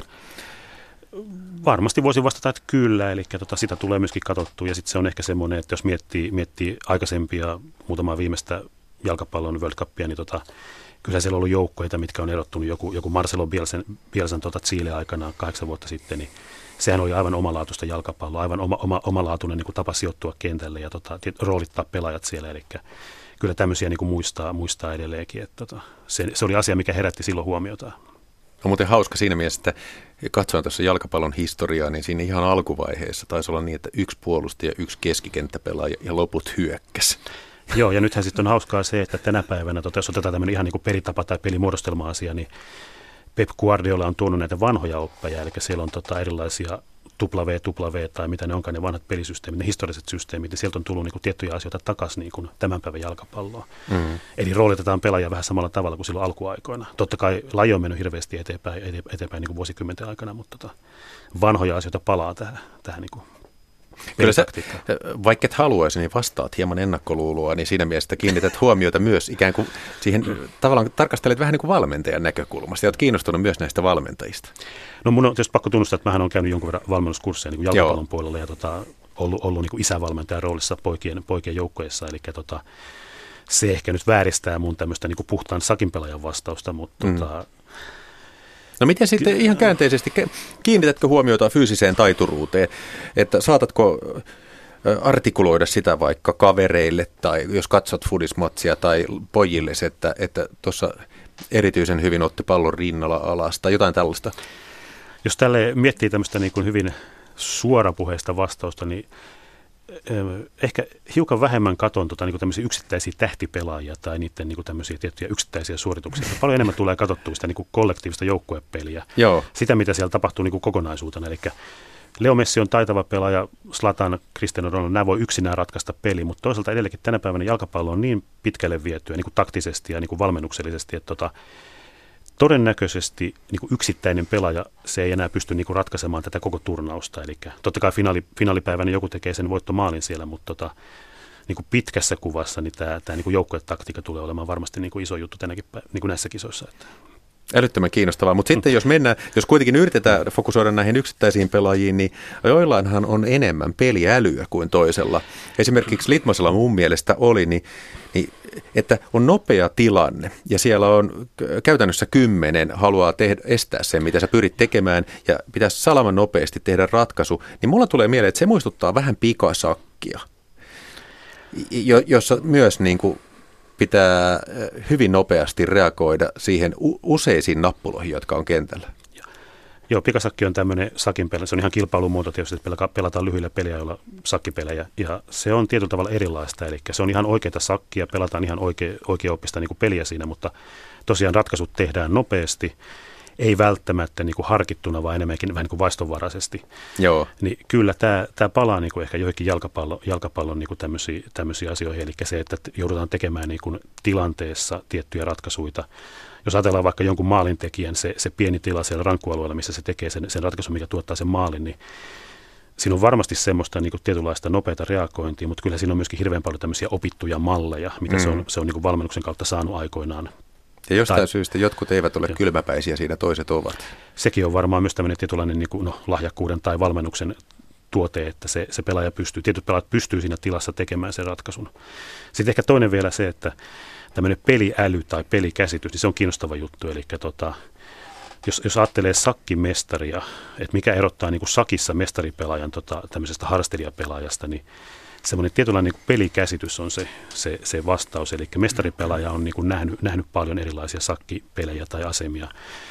Varmasti voisin vastata, että kyllä, eli tota, sitä tulee myöskin katsottua ja sitten se on ehkä semmoinen, että jos miettii, miettii aikaisempia muutamaa viimeistä jalkapallon World Cupia, niin tota, kyllä siellä on ollut joukkoita, mitkä on erottunut, joku, joku Marcelo Bielsan, Bielsan tota Chile aikana kahdeksan vuotta sitten, niin sehän oli aivan omalaatuista jalkapalloa, aivan oma, oma, omalaatuinen niin kuin tapa sijoittua kentälle ja tota, roolittaa pelaajat siellä, eli kyllä tämmöisiä niin kuin muistaa, muistaa edelleenkin, että tota, se, se oli asia, mikä herätti silloin huomiota. On muuten hauska siinä mielessä, että katsoin tuossa jalkapallon historiaa, niin siinä ihan alkuvaiheessa taisi olla niin, että yksi puolustaja, yksi keskikenttäpelaaja ja loput hyökkäs. Joo, ja nythän sitten on hauskaa se, että tänä päivänä, tota, jos otetaan tämmöinen ihan niin kuin pelitapa tai pelimuodostelma-asia, niin Pep Guardiola on tuonut näitä vanhoja oppeja, eli siellä on tota erilaisia W, W tai mitä ne onkaan ne vanhat pelisysteemit, ne historiset systeemit, niin sieltä on tullut niin kuin tiettyjä asioita takaisin niin kuin tämän päivän jalkapalloa. Mm. Eli roolitetaan pelaajia vähän samalla tavalla kuin silloin alkuaikoina. Totta kai laji on mennyt hirveästi eteenpäin, eteenpäin niin kuin vuosikymmenten aikana, mutta tota, vanhoja asioita palaa tähän, tähän niin kuin Kyllä sä, vaikka et haluaisi, niin vastaat hieman ennakkoluuloa, niin siinä mielessä kiinnität huomiota myös ikään kuin siihen, tavallaan tarkastelet vähän niin kuin valmentajan näkökulmasta, ja olet kiinnostunut myös näistä valmentajista. No mun on tietysti pakko tunnustaa, että mähän olen käynyt jonkun verran valmennuskursseja niin kuin jalkapallon Joo. puolella, ja tota, ollut, ollut niin kuin isävalmentajan roolissa poikien, poikien joukkueessa, eli tota, se ehkä nyt vääristää mun tämmöistä niin kuin puhtaan sakinpelaajan vastausta, mutta mm. tota, no miten sitten ihan käänteisesti, kiinnitätkö huomiota fyysiseen taituruuteen, että saatatko artikuloida sitä vaikka kavereille tai jos katsot fudismatsia tai pojille, että että tuossa erityisen hyvin otti pallon rinnalla alas tai jotain tällaista? Jos tälle miettii tämmöistä niin kuin hyvin suorapuheista vastausta, niin ehkä hiukan vähemmän katon tota, niin tämmöisiä yksittäisiä tähtipelaajia tai niiden niin tämmöisiä tiettyjä yksittäisiä suorituksia. Paljon enemmän tulee katsottua sitä niin kollektiivista joukkuepeliä, Joo. sitä mitä siellä tapahtuu niin kokonaisuutena. Eli Leo Messi on taitava pelaaja, Zlatan, Cristiano Ronaldo, nämä voi yksinään ratkaista peli, mutta toisaalta edelleenkin tänä päivänä jalkapallo on niin pitkälle vietyä niin kuin taktisesti ja niin kuin valmennuksellisesti, että tota, todennäköisesti niin kuin yksittäinen pelaaja se ei enää pysty niin kuin ratkaisemaan tätä koko turnausta. Eli totta kai finaali, finaalipäivänä joku tekee sen voittomaalin siellä, mutta tota, niin kuin pitkässä kuvassa niin tämä, tämä niin kuin joukkuetaktiikka tulee olemaan varmasti niin kuin iso juttu tänäkin niin kuin näissä kisoissa. Että. Älyttömän kiinnostavaa, mutta sitten jos mennään, jos kuitenkin yritetään fokusoida näihin yksittäisiin pelaajiin, niin joillainhan on enemmän peliälyä kuin toisella. Esimerkiksi Litmasella mun mielestä oli, niin, niin, että on nopea tilanne ja siellä on käytännössä kymmenen haluaa tehdä, estää sen, mitä sä pyrit tekemään ja pitäisi salaman nopeasti tehdä ratkaisu, niin mulla tulee mieleen, että se muistuttaa vähän pikasakkia, jossa myös niin kuin pitää hyvin nopeasti reagoida siihen useisiin nappuloihin, jotka on kentällä. Joo, pikasakki on tämmöinen sakin pelä. Se on ihan kilpailumuoto tietysti, että pelataan lyhyillä peliä, joilla sakkipelejä. Ja se on tietyllä tavalla erilaista, eli se on ihan oikeita sakkia, pelataan ihan oikea, oikeaoppista niin kuin peliä siinä, mutta tosiaan ratkaisut tehdään nopeasti. Ei välttämättä niin kuin harkittuna, vaan enemmänkin vähän niin kuin vaistonvaraisesti. Joo. Niin kyllä tämä, tämä palaa niin kuin ehkä joihinkin jalkapallo, jalkapallon niin kuin tämmöisiä, tämmöisiä asioihin. Eli se, että joudutaan tekemään niin kuin tilanteessa tiettyjä ratkaisuja. Jos ajatellaan vaikka jonkun maalintekijän, se, se pieni tila siellä rankkualueella, missä se tekee sen, sen ratkaisun, mikä tuottaa sen maalin, niin siinä on varmasti semmoista niin kuin tietynlaista nopeata reagointia, mutta kyllä siinä on myöskin hirveän paljon tämmöisiä opittuja malleja, mitä mm. se on, se on niin kuin valmennuksen kautta saanut aikoinaan. Ja jostain tai, syystä jotkut eivät ole jo. kylmäpäisiä, siinä toiset ovat. Sekin on varmaan myös tämmöinen tietynlainen niin kuin, no, lahjakkuuden tai valmennuksen tuote, että se, se pelaaja pystyy, tietyt pelaajat pystyy siinä tilassa tekemään sen ratkaisun. Sitten ehkä toinen vielä se, että tämmöinen peliäly tai pelikäsitys, niin se on kiinnostava juttu. Eli tota, jos, jos ajattelee sakkimestaria, että mikä erottaa niin kuin sakissa mestaripelaajan tota, tämmöisestä harrastelijapelaajasta, niin semmoinen tietynlainen niin pelikäsitys on se, se, se vastaus. Eli mestaripelaaja on niin kuin nähnyt, nähnyt paljon erilaisia sakkipelejä tai asemia.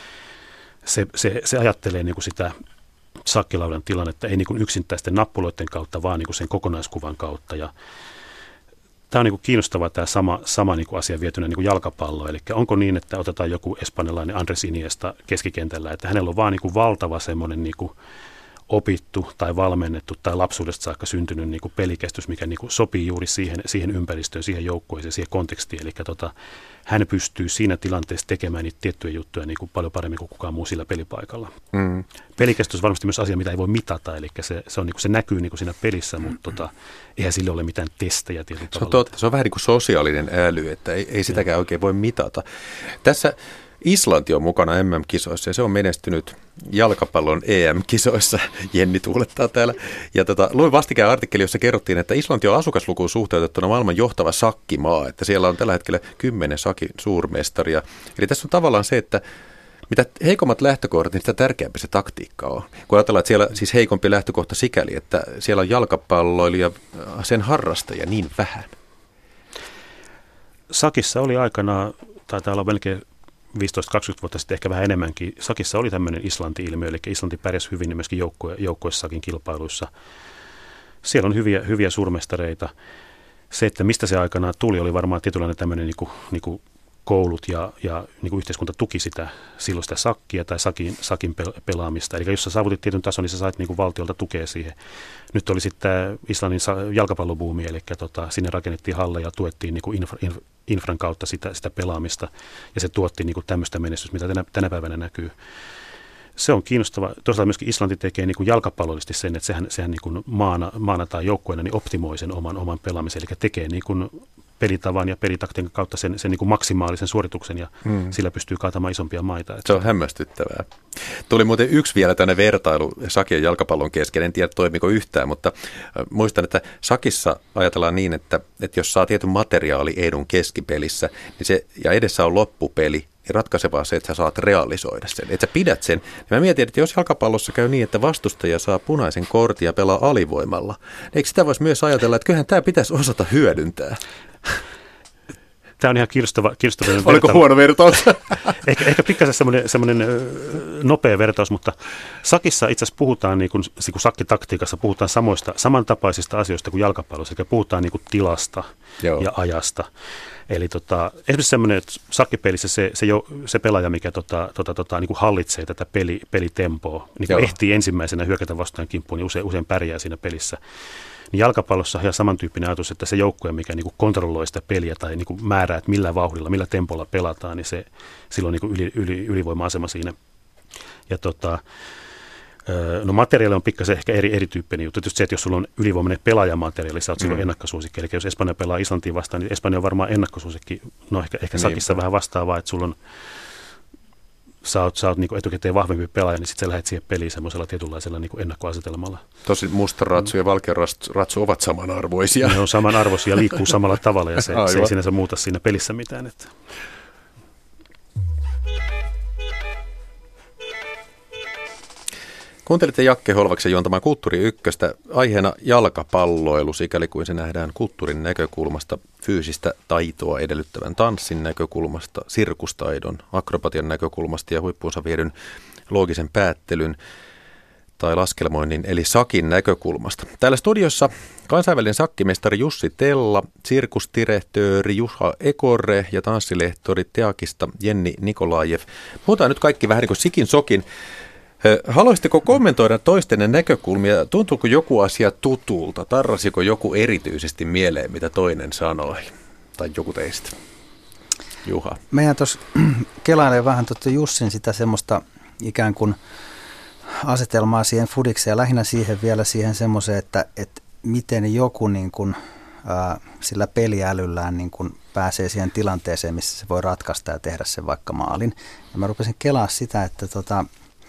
Se, se, se ajattelee niin kuin sitä sakkilaudan tilannetta ei niin kuin yksinttäisten nappuloiden kautta, vaan niin kuin sen kokonaiskuvan kautta. Ja tämä on niin kuin kiinnostavaa tämä sama, sama niin kuin asia vietynä niin kuin jalkapalloon. Eli onko niin, että otetaan joku espanjalainen Andres Iniesta keskikentällä, että hänellä on vaan niin kuin valtava semmoinen niin kuin opittu tai valmennettu tai lapsuudesta saakka syntynyt niin kuin pelikäsitys, mikä niin kuin sopii juuri siihen, siihen ympäristöön, siihen joukkueeseen, siihen kontekstiin. Eli tota, hän pystyy siinä tilanteessa tekemään niitä tiettyjä juttuja niin kuin paljon paremmin kuin kukaan muu sillä pelipaikalla. Mm. Pelikäsitys on varmasti myös asia, mitä ei voi mitata, eli se, se, on, niin kuin, se näkyy niin kuin siinä pelissä, mutta tota, eihän sille ole mitään testejä tietyllä tavalla. Se on, totta, se on vähän niin kuin sosiaalinen äly, että ei, ei sitäkään ja. oikein voi mitata. Tässä Islanti on mukana M M-kisoissa ja se on menestynyt jalkapallon E M-kisoissa. Jenni tuulettaa täällä. Ja tota, luin vastikään artikkeli, jossa kerrottiin, että Islanti on asukaslukuun suhteutettuna maailman johtava sakkimaa. Että siellä on tällä hetkellä kymmenen sakin suurmestaria. Eli tässä on tavallaan se, että mitä heikommat lähtökohdat, niin sitä tärkeämpi se taktiikka on. Kun ajatellaan, että siellä siis heikompi lähtökohta sikäli, että siellä on jalkapalloilija, sen harrastajia niin vähän. Sakissa oli aikanaan, taitaa olla melkein viisitoista kaksikymmentä vuotta sitten ehkä vähän enemmänkin. Sakissa oli tämmöinen Islanti-ilmiö, eli Islanti pärjäsi hyvin myöskin joukkue, joukkueessakin kilpailuissa. Siellä on hyviä, hyviä suurmestareita. Se, että mistä se aikanaan tuli, oli varmaan tietynlainen tämmöinen niin kuin, niin kuin koulut ja, ja niin kuin yhteiskunta tuki sitä silloin sitä sakkia tai sakin, sakin pelaamista. Eli jos sä saavutit tietyn tason, niin sä sait niin kuin valtiolta tukea siihen. Nyt oli sitten tämä Islannin jalkapallobuumi, eli tota, sinne rakennettiin halle ja tuettiin niin kuin infra, infra, infran kautta sitä, sitä pelaamista. Ja se tuotti niin kuin tämmöistä menestystä, mitä tänä, tänä päivänä näkyy. Se on kiinnostava. Toisaalta myöskin Islanti tekee niin kuin jalkapallollisesti sen, että sehän, sehän niin kuin maana, maana tai joukkueena niin optimoi sen oman, oman pelaamisen, eli tekee niin kuin pelitavan ja pelitaktiikan kautta sen, sen niin kuin maksimaalisen suorituksen ja hmm. sillä pystyy kaatamaan isompia maita. Se on hämmästyttävää. Tuli muuten yksi vielä tänne vertailu sakin ja jalkapallon kesken. En tiedä toimiko yhtään, mutta muistan, että sakissa ajatellaan niin, että, että jos saa tietyn materiaaliedun keskipelissä niin se, ja edessä on loppupeli, niin ratkaisevaa se, että sä saat realisoida sen, että sä pidät sen. Ja mä mietin, että jos jalkapallossa käy niin, että vastustaja saa punaisen kortin ja pelaa alivoimalla, niin eikö sitä voisi myös ajatella, että kyllähän tämä pitäisi osata hyödyntää? Tämä on ihan kiinnostava, kiinnostava Oliko vertaus. huono vertaus? ehkä, ehkä pikkasen semmoinen, semmoinen nopea vertaus, mutta sakissa itse asiassa puhutaan, niin kuin, niin kuin sakkitaktiikassa puhutaan samoista, samantapaisista asioista kuin jalkapallossa, eli puhutaan niin kuin tilasta Joo. ja ajasta. Eli tota, esimerkiksi semmoinen, että sakkipelissä se, se, jo, se pelaaja, mikä tota, tota, tota, niin kuin hallitsee tätä peli, pelitempoa, niin kuin ehtii ensimmäisenä hyökätä vastaan kimppuun, niin usein, usein pärjää siinä pelissä. Niin jalkapallossa on ihan samantyyppinen ajatus, että se joukkue, mikä niin kuin kontrolloi sitä peliä tai niin kuin määrää, että millä vauhdilla, millä tempolla pelataan, niin se, sillä on niin kuin yli, yli, ylivoima-asema siinä. Ja tota, no materiaali on pikkasen ehkä eri, erityyppinen juttu. Tietysti se, että jos sulla on ylivoimainen pelaajamateriaali, sä oot silloin mm. ennakkosuosikki. Eli jos Espanja pelaa Islantiin vastaan, niin Espanja on varmaan ennakkosuosikki. No ehkä, ehkä sakissa niin. Vähän vastaavaa, että sulla on sä oot, sä oot niin kuin etukäteen vahvempi pelaaja, niin sitten sä lähdet siihen peliin semmoisella tietynlaisella niin kuin ennakkoasetelmalla. Tosi musta ratsu ja valkea ratsu ovat samanarvoisia. Ne on samanarvoisia ja liikkuu samalla tavalla ja se, se ei sinänsä muuta siinä pelissä mitään. Että. Kuuntelitte Jakke Holvaksen juontamaan Kulttuuri Ykköstä, aiheena jalkapalloilu, sikäli kuin se nähdään kulttuurin näkökulmasta, fyysistä taitoa edellyttävän tanssin näkökulmasta, sirkustaidon, akrobatian näkökulmasta ja huippuunsa viedyn loogisen päättelyn tai laskelmoinnin eli sakin näkökulmasta. Täällä studiossa kansainvälinen sakkimestari Jussi Tella, sirkusdirektööri Juha Ekorre ja tanssilehtori Teakista Jenni Nikolajev. Puhutaan nyt kaikki vähän niin kuin sikin sokin. Haluaisitteko kommentoida toistenne näkökulmia? Tuntuuko joku asia tutulta? Tarrasiko joku erityisesti mieleen, mitä toinen sanoi? Tai joku teistä? Juha. Meidän tuossa kelailee vähän tuota Jussin sitä semmoista ikään kuin asetelmaa siihen fudikseen ja lähinnä siihen vielä siihen semmoiseen, että, että miten joku niin kuin, ää, sillä peliälyllään niin kuin pääsee siihen tilanteeseen, missä se voi ratkaista ja tehdä sen vaikka maalin. Ja mä rupesin kelaa sitä, että tota,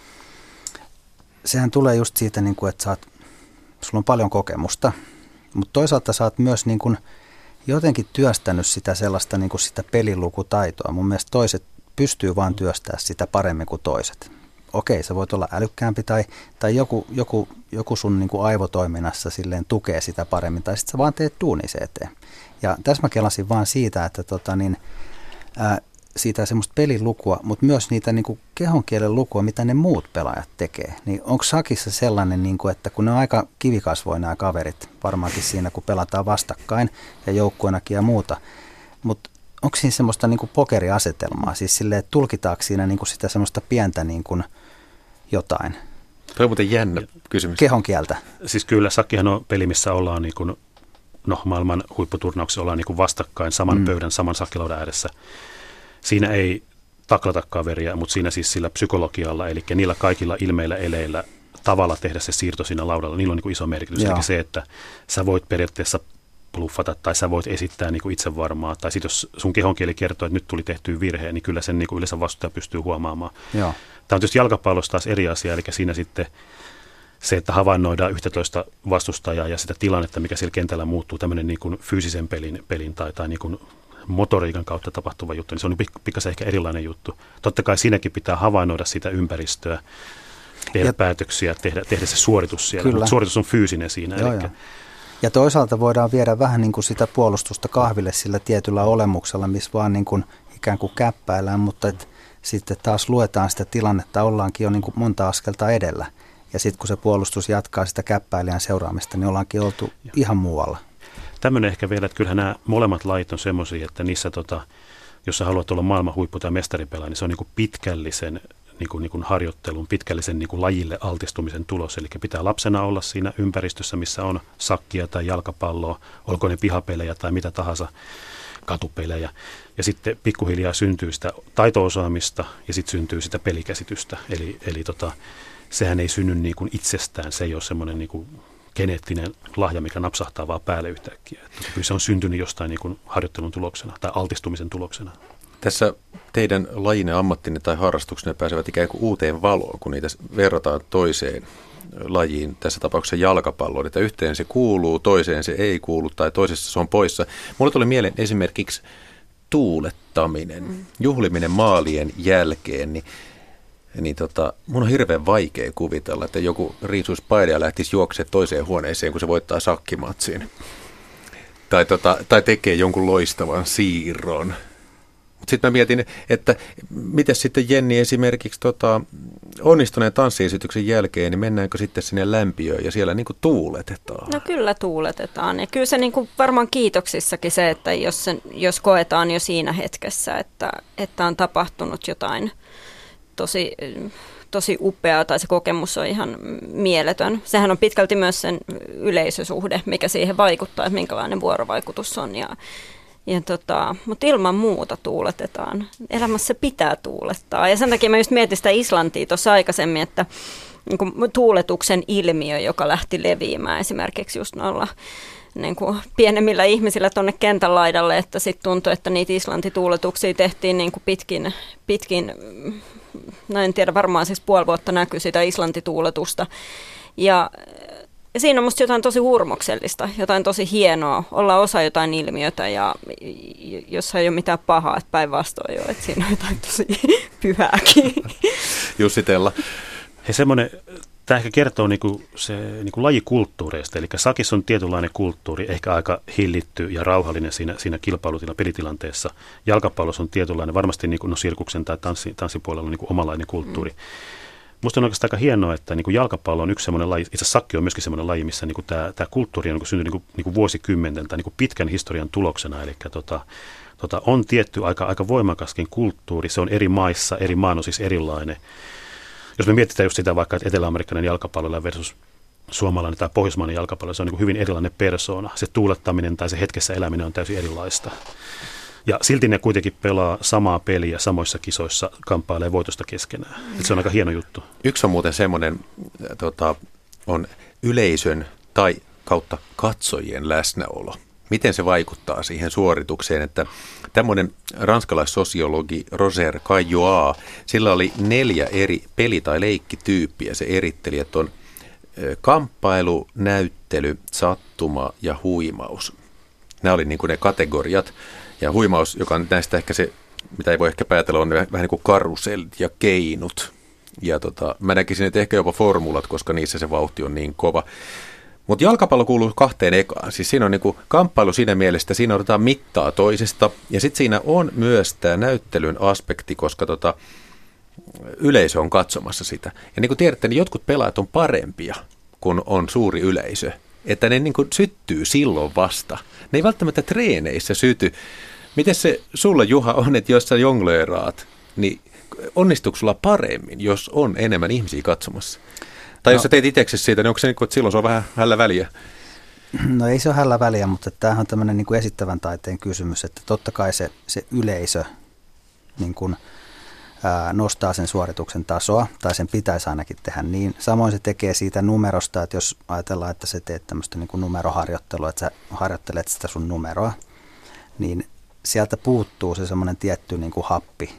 sehän tulee just siitä, niin kuin, että sä oot, sulla on paljon kokemusta, mutta toisaalta sä oot myös niin kuin jotenkin työstänyt sitä sellaista niin kuin sitä pelilukutaitoa. Mun mielestä toiset pystyy vaan työstämään sitä paremmin kuin toiset. Okei, sä voit olla älykkäämpi tai, tai joku, joku, joku sun niin kuin aivotoiminnassa silleen tukee sitä paremmin, tai sitten sä vaan teet duunia se eteen. Ja tässä mä kelasin vaan siitä, että tota niin, ää, siitä semmoista pelilukua, mutta myös niitä niin kuin kehonkielen lukua, mitä ne muut pelaajat tekee. Niin onko sakissa sellainen, niin kuin, että kun ne on aika kivikasvoja nämä kaverit, varmaankin siinä kun pelataan vastakkain ja joukkueenakin ja muuta, mutta onko siinä semmoista niin kuin pokeriasetelmaa, siis silleen, että tulkitaanko siinä niin kuin sitä semmoista pientä niin kuin jotain? Tuo on muuten jännä kysymys. Kehonkieltä. Siis kyllä, sakkihan on peli, missä ollaan niin kuin, no, maailman huipputurnauksessa ollaan niin kuin vastakkain saman mm. pöydän, saman sakkilaudan ääressä. Siinä ei taklata kaveria, mutta siinä siis sillä psykologialla, eli niillä kaikilla ilmeillä, eleillä, tavalla tehdä se siirto siinä laudalla, niillä on niin kuin iso merkitys. Joo. Eli se, että sä voit periaatteessa bluffata tai sä voit esittää niin kuin itse varmaa, tai sitten jos sun kehonkieli kertoo, että nyt tuli tehtyä virhe, niin kyllä sen niin kuin yleensä vastustaja pystyy huomaamaan. Joo. Tämä on tietysti jalkapallossa taas eri asia, eli siinä sitten se, että havainnoidaan yhtätoista vastustajaa ja sitä tilannetta, mikä siellä kentällä muuttuu, tämmöinen niin kuin fyysisen pelin, pelin tai, tai niin kuin motoriikan kautta tapahtuva juttu, niin se on pik- pikkasen ehkä erilainen juttu. Totta kai siinäkin pitää havainnoida sitä ympäristöä, tehdä ja päätöksiä, tehdä, tehdä se suoritus siellä. Mutta suoritus on fyysinen siinä. Joo, joo. Ja toisaalta voidaan viedä vähän niin kuin sitä puolustusta kahville sillä tietyllä olemuksella, missä vaan niin kuin ikään kuin käppäillään, mutta et sitten taas luetaan sitä tilannetta, ollaankin jo niin kuin monta askelta edellä. Ja sitten kun se puolustus jatkaa sitä käppäilijän seuraamista, niin ollaankin oltu ja ihan muualla. Tämmöinen ehkä vielä, että kyllähän nämä molemmat lajit on semmoisia, että niissä, tota, jos sä haluat olla maailman huippu- tai mestaripelaaja, niin se on niin kuin pitkällisen niin kuin, niin kuin harjoittelun, pitkällisen niin kuin lajille altistumisen tulos. Eli pitää lapsena olla siinä ympäristössä, missä on sakkia tai jalkapalloa, olko ne pihapelejä tai mitä tahansa, katupelejä. Ja sitten pikkuhiljaa syntyy sitä taito-osaamista ja sitten syntyy sitä pelikäsitystä. Eli, eli tota, sehän ei synny niin kuin itsestään, se ei ole semmoinen niin kuin geneettinen lahja, mikä napsahtaa vaan päälle yhtäkkiä. Että kyllä se on syntynyt jostain niin kuin harjoittelun tuloksena tai altistumisen tuloksena. Tässä teidän lajinne, ammattinne tai harrastuksenne pääsevät ikään kuin uuteen valoon, kun niitä verrataan toiseen lajiin, tässä tapauksessa jalkapalloon, että yhteen se kuuluu, toiseen se ei kuulu tai toisessa se on poissa. Mulle tuli mieleen esimerkiksi tuulettaminen, mm. juhliminen maalien jälkeen, niin Niin tota, mun on hirveän vaikea kuvitella, että joku riisuisi paidan ja lähtisi juoksemaan toiseen huoneeseen, kun se voittaa sakkimatsiin. tai, tota, tai tekee jonkun loistavan siirron. Mutta sitten mä mietin, että miten sitten Jenni esimerkiksi tota, onnistuneen tanssiesityksen jälkeen, niin mennäänkö sitten sinne lämpiöön ja siellä niinku tuuletetaan? No kyllä tuuletetaan. Ja kyllä se niinku varmaan kiitoksissakin se, että jos, se, jos koetaan jo siinä hetkessä, että, että on tapahtunut jotain tosi, tosi upeaa tai se kokemus on ihan mieletön. Sehän on pitkälti myös sen yleisösuhde, mikä siihen vaikuttaa, että minkälainen vuorovaikutus on ja Ja tota, mutta ilman muuta tuuletetaan. Elämässä pitää tuulettaa. Ja sen takia mä just mietin sitä Islantia tuossa aikaisemmin, että niin kuin tuuletuksen ilmiö, joka lähti leviämään esimerkiksi just noilla niin kuin pienemmillä ihmisillä tuonne kentän laidalle, että sitten tuntui, että niitä Islantituuletuksia tehtiin niin kuin pitkin, pitkin, no en tiedä, varmaan siis puoli vuotta näkyi sitä Islantituuletusta. Ja Ja siinä on musta jotain tosi hurmoksellista, jotain tosi hienoa, olla osa jotain ilmiötä ja jossa ei ole mitään pahaa, että päinvastoin jo, että siinä on jotain tosi pyhääkin. Jussitella. Hei semmoinen, tämä ehkä kertoo niinku se niinku lajikulttuureista, eli sakissa on tietynlainen kulttuuri, ehkä aika hillitty ja rauhallinen siinä, siinä kilpailutila pelitilanteessa. Jalkapallossa on tietynlainen, varmasti niinku, no sirkuksen tai tanssi, tanssipuolella on niinku omalainen kulttuuri. Mm. Musta on oikeastaan aika hienoa, että niin kuin jalkapallo on yksi semmoinen laji, itse asiassa sakki on myöskin semmoinen laji, missä niin kuin tämä, tämä kulttuuri on niin kuin syntynyt niin kuin, niin kuin vuosikymmenten tai niin kuin pitkän historian tuloksena. Eli tota, tota, on tietty aika, aika voimakaskin kulttuuri, se on eri maissa, eri maan on siis erilainen. Jos me mietitään just sitä vaikka, että etelä-amerikkalainen jalkapallo versus suomalainen tai pohjoismainen jalkapallo, se on niin kuin hyvin erilainen persoona. Se tuulettaminen tai se hetkessä eläminen on täysin erilaista. Ja silti ne kuitenkin pelaa samaa peliä samoissa kisoissa, kamppailee voitosta keskenään. Et se on aika hieno juttu. Yksi on muuten semmoinen, tota, on yleisön tai kautta katsojien läsnäolo. Miten se vaikuttaa siihen suoritukseen, että tämmöinen ranskalaissosiologi Roger Caillois, sillä oli neljä eri peli- tai leikkityyppiä. Se eritteli, että on kamppailu, näyttely, sattuma ja huimaus. Nämä oli niin kuin ne kategoriat. Ja huimaus, joka on näistä ehkä se, mitä ei voi ehkä päätellä, on vähän niin kuin karusellit ja keinut. Ja tota, mä näkisin, että ehkä jopa formulat, koska niissä se vauhti on niin kova. Mutta jalkapallo kuuluu kahteen ekaan. Siis siinä on niin kuin kamppailu siinä mielessä, että siinä otetaan mittaa toisesta. Ja sitten siinä on myös tämä näyttelyn aspekti, koska tota, yleisö on katsomassa sitä. Ja niin kuin tiedätte, niin jotkut pelaajat on parempia, kun on suuri yleisö. Että ne niin kuin syttyy silloin vasta. Ne ei välttämättä treeneissä syty. Miten se sulla, Juha, on, että jos sä jongleeraat, niin onnistuuko sulla paremmin, jos on enemmän ihmisiä katsomassa? Tai no, jos sä teet itseksesi siitä, niin onko se niin kuin, että silloin se on vähän hällä väliä? No ei se ole hällä väliä, mutta tämähän on tämmöinen niin kuin esittävän taiteen kysymys, että totta kai se, se yleisö niin kuin, ää, nostaa sen suorituksen tasoa, tai sen pitäisi ainakin tehdä niin. Samoin se tekee siitä numerosta, että jos ajatellaan, että sä teet tämmöistä niin kuin numeroharjoittelua, että sä harjoittelet sitä sun numeroa, niin sieltä puuttuu se semmoinen tietty niin kuin happi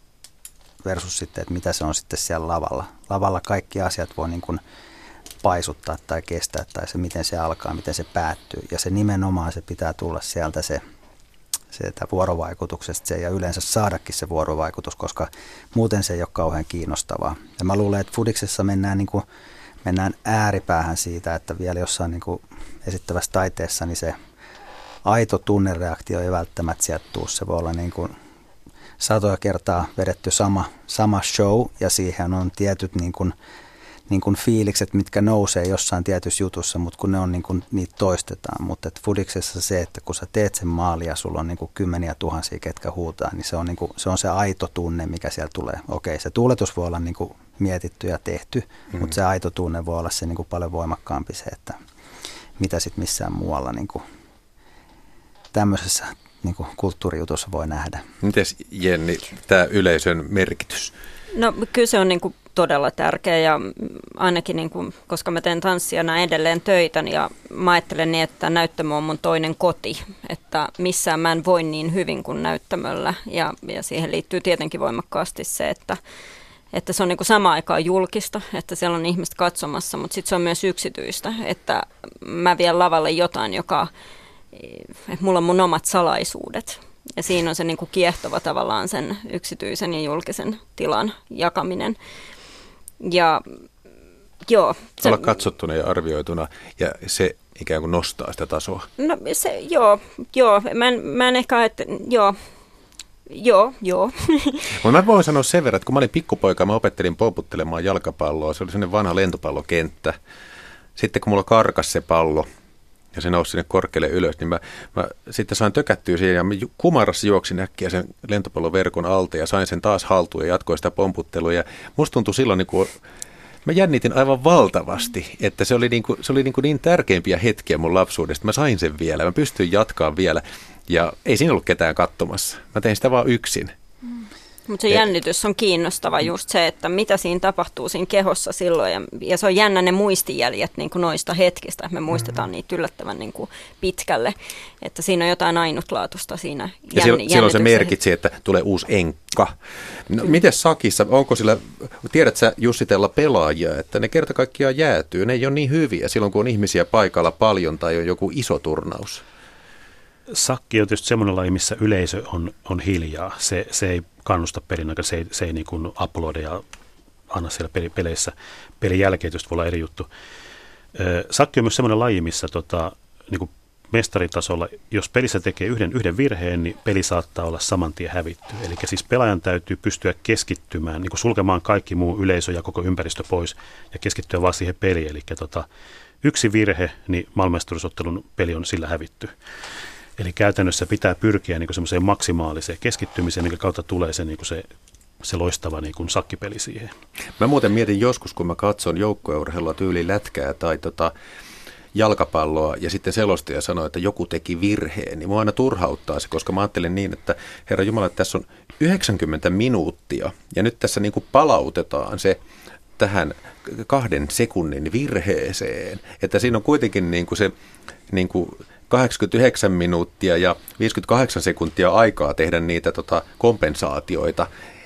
versus sitten, että mitä se on sitten siellä lavalla. Lavalla kaikki asiat voi niin kuin paisuttaa tai kestää, tai se miten se alkaa, miten se päättyy. Ja se nimenomaan se pitää tulla sieltä se, se vuorovaikutuksesta se, ja yleensä saadakin se vuorovaikutus, koska muuten se ei ole kauhean kiinnostavaa. Ja mä luulen, että fudiksessa mennään, niin kuin, mennään ääripäähän siitä, että vielä jossain niin kuin esittävässä taiteessa niin se aito tunnereaktio ei välttämättä sieltä tuu. Se voi olla niin kuin satoja kertaa vedetty sama, sama show, ja siihen on tietyt niin kuin, niin kuin fiilikset, mitkä nousee jossain tietyssä jutussa, mutta kun ne on niin kuin, niitä toistetaan. Mutta fudiksessa se, että kun sä teet sen maali ja sulla on niin kuin kymmeniä tuhansia, ketkä huutaa, niin se on, niin kuin, se on se aito tunne, mikä siellä tulee. Okei, se tuuletus voi olla niin kuin mietitty ja tehty, mm-hmm. mutta se aito tunne voi olla se niin kuin paljon voimakkaampi se, että mitä sitten missään muualla niin kuin tämmöisessä niin kuin kulttuurijutussa voi nähdä. Mites Jenni, tämä yleisön merkitys? No kyllä se on niin kuin todella tärkeä, ja ainakin niin kuin, koska mä teen tanssijana edelleen töitä, ja mä ajattelen niin, että näyttämö on mun toinen koti, että missään mä en voi niin hyvin kuin näyttämöllä, ja, ja siihen liittyy tietenkin voimakkaasti se, että, että se on niin kuin samaan aikaan julkista, että siellä on ihmiset katsomassa, mutta sitten se on myös yksityistä, että mä vien lavalle jotain, joka, että mulla on mun omat salaisuudet. Ja siinä on se niin kuin kiehtova tavallaan sen yksityisen ja julkisen tilan jakaminen. Ja joo. Se olla katsottuna ja arvioituna. Ja se ikään kuin nostaa sitä tasoa? No se, joo, joo. Mä en, mä en ehkä, että joo. Joo, joo. Mutta mä voin sanoa sen verran, että kun mä olin pikkupoika, mä opettelin pomputtelemaan jalkapalloa. Se oli sellainen vanha lentopallokenttä. Sitten kun mulla karkas se pallo ja se nousi sinne korkealle ylös, niin mä, mä sitten sain tökättyä siihen ja mä kumarassa juoksin äkkiä sen lentopalloverkon alta ja sain sen taas haltuun ja jatkoin sitä pomputtelua. Ja musta tuntui silloin, niin kuin, mä jännitin aivan valtavasti, että se oli, niin, kuin, se oli niin, kuin niin tärkeimpiä hetkiä mun lapsuudesta. Mä sain sen vielä, mä pystyin jatkaa vielä. Ja ei siinä ollut ketään katsomassa. Mä tein sitä vaan yksin. Mm. Mutta se jännitys on kiinnostava just se, että mitä siinä tapahtuu siinä kehossa silloin. Ja, ja se on jännä ne muistijäljet niin kuin noista hetkistä, että me muistetaan niitä yllättävän niin kuin pitkälle. Että siinä on jotain ainutlaatuista siinä jänn, ja silloin, silloin se merkitsi, että tulee uusi enkka. No, miten sakissa, onko sillä, tiedät sä Jussitella pelaajia, että ne kerta kaikkiaan jäätyy. Ne ei ole niin hyviä silloin, kun on ihmisiä paikalla paljon tai on joku iso turnaus. Sakki on tietysti semmoinen laji, missä yleisö on, on hiljaa. Se, se ei kannusta pelin aikaa, se ei, se ei niin kuin uploada ja anna siellä peli, peleissä. Pelin jälkeen tietysti voi olla eri juttu. Sakki on myös semmoinen laji, missä tota, niin kuin mestaritasolla, jos pelissä tekee yhden, yhden virheen, niin peli saattaa olla saman tien hävitty. Eli siis pelaajan täytyy pystyä keskittymään, niin kuin sulkemaan kaikki muu yleisö ja koko ympäristö pois ja keskittyä vaan siihen peliin. Eli tota, yksi virhe, niin maailmanmestaruusottelun peli on sillä hävitty. Eli käytännössä pitää pyrkiä niin semmoiseen maksimaaliseen keskittymiseen, minkä kautta tulee se, niin se, se loistava niin sakkipeli siihen. Mä muuten mietin joskus, kun mä katson joukkueurheilua tyyliin lätkää tai tota jalkapalloa ja sitten selostaja sanoi, että joku teki virheen, niin mua aina turhauttaa se, koska mä ajattelen niin, että Herra Jumala, että tässä on yhdeksänkymmentä minuuttia ja nyt tässä niin kuin palautetaan se tähän kahden sekunnin virheeseen, että siinä on kuitenkin niin kuin se niin kuin kahdeksankymmentäyhdeksän minuuttia ja viisikymmentäkahdeksan sekuntia aikaa tehdä niitä tota, kompensaatioita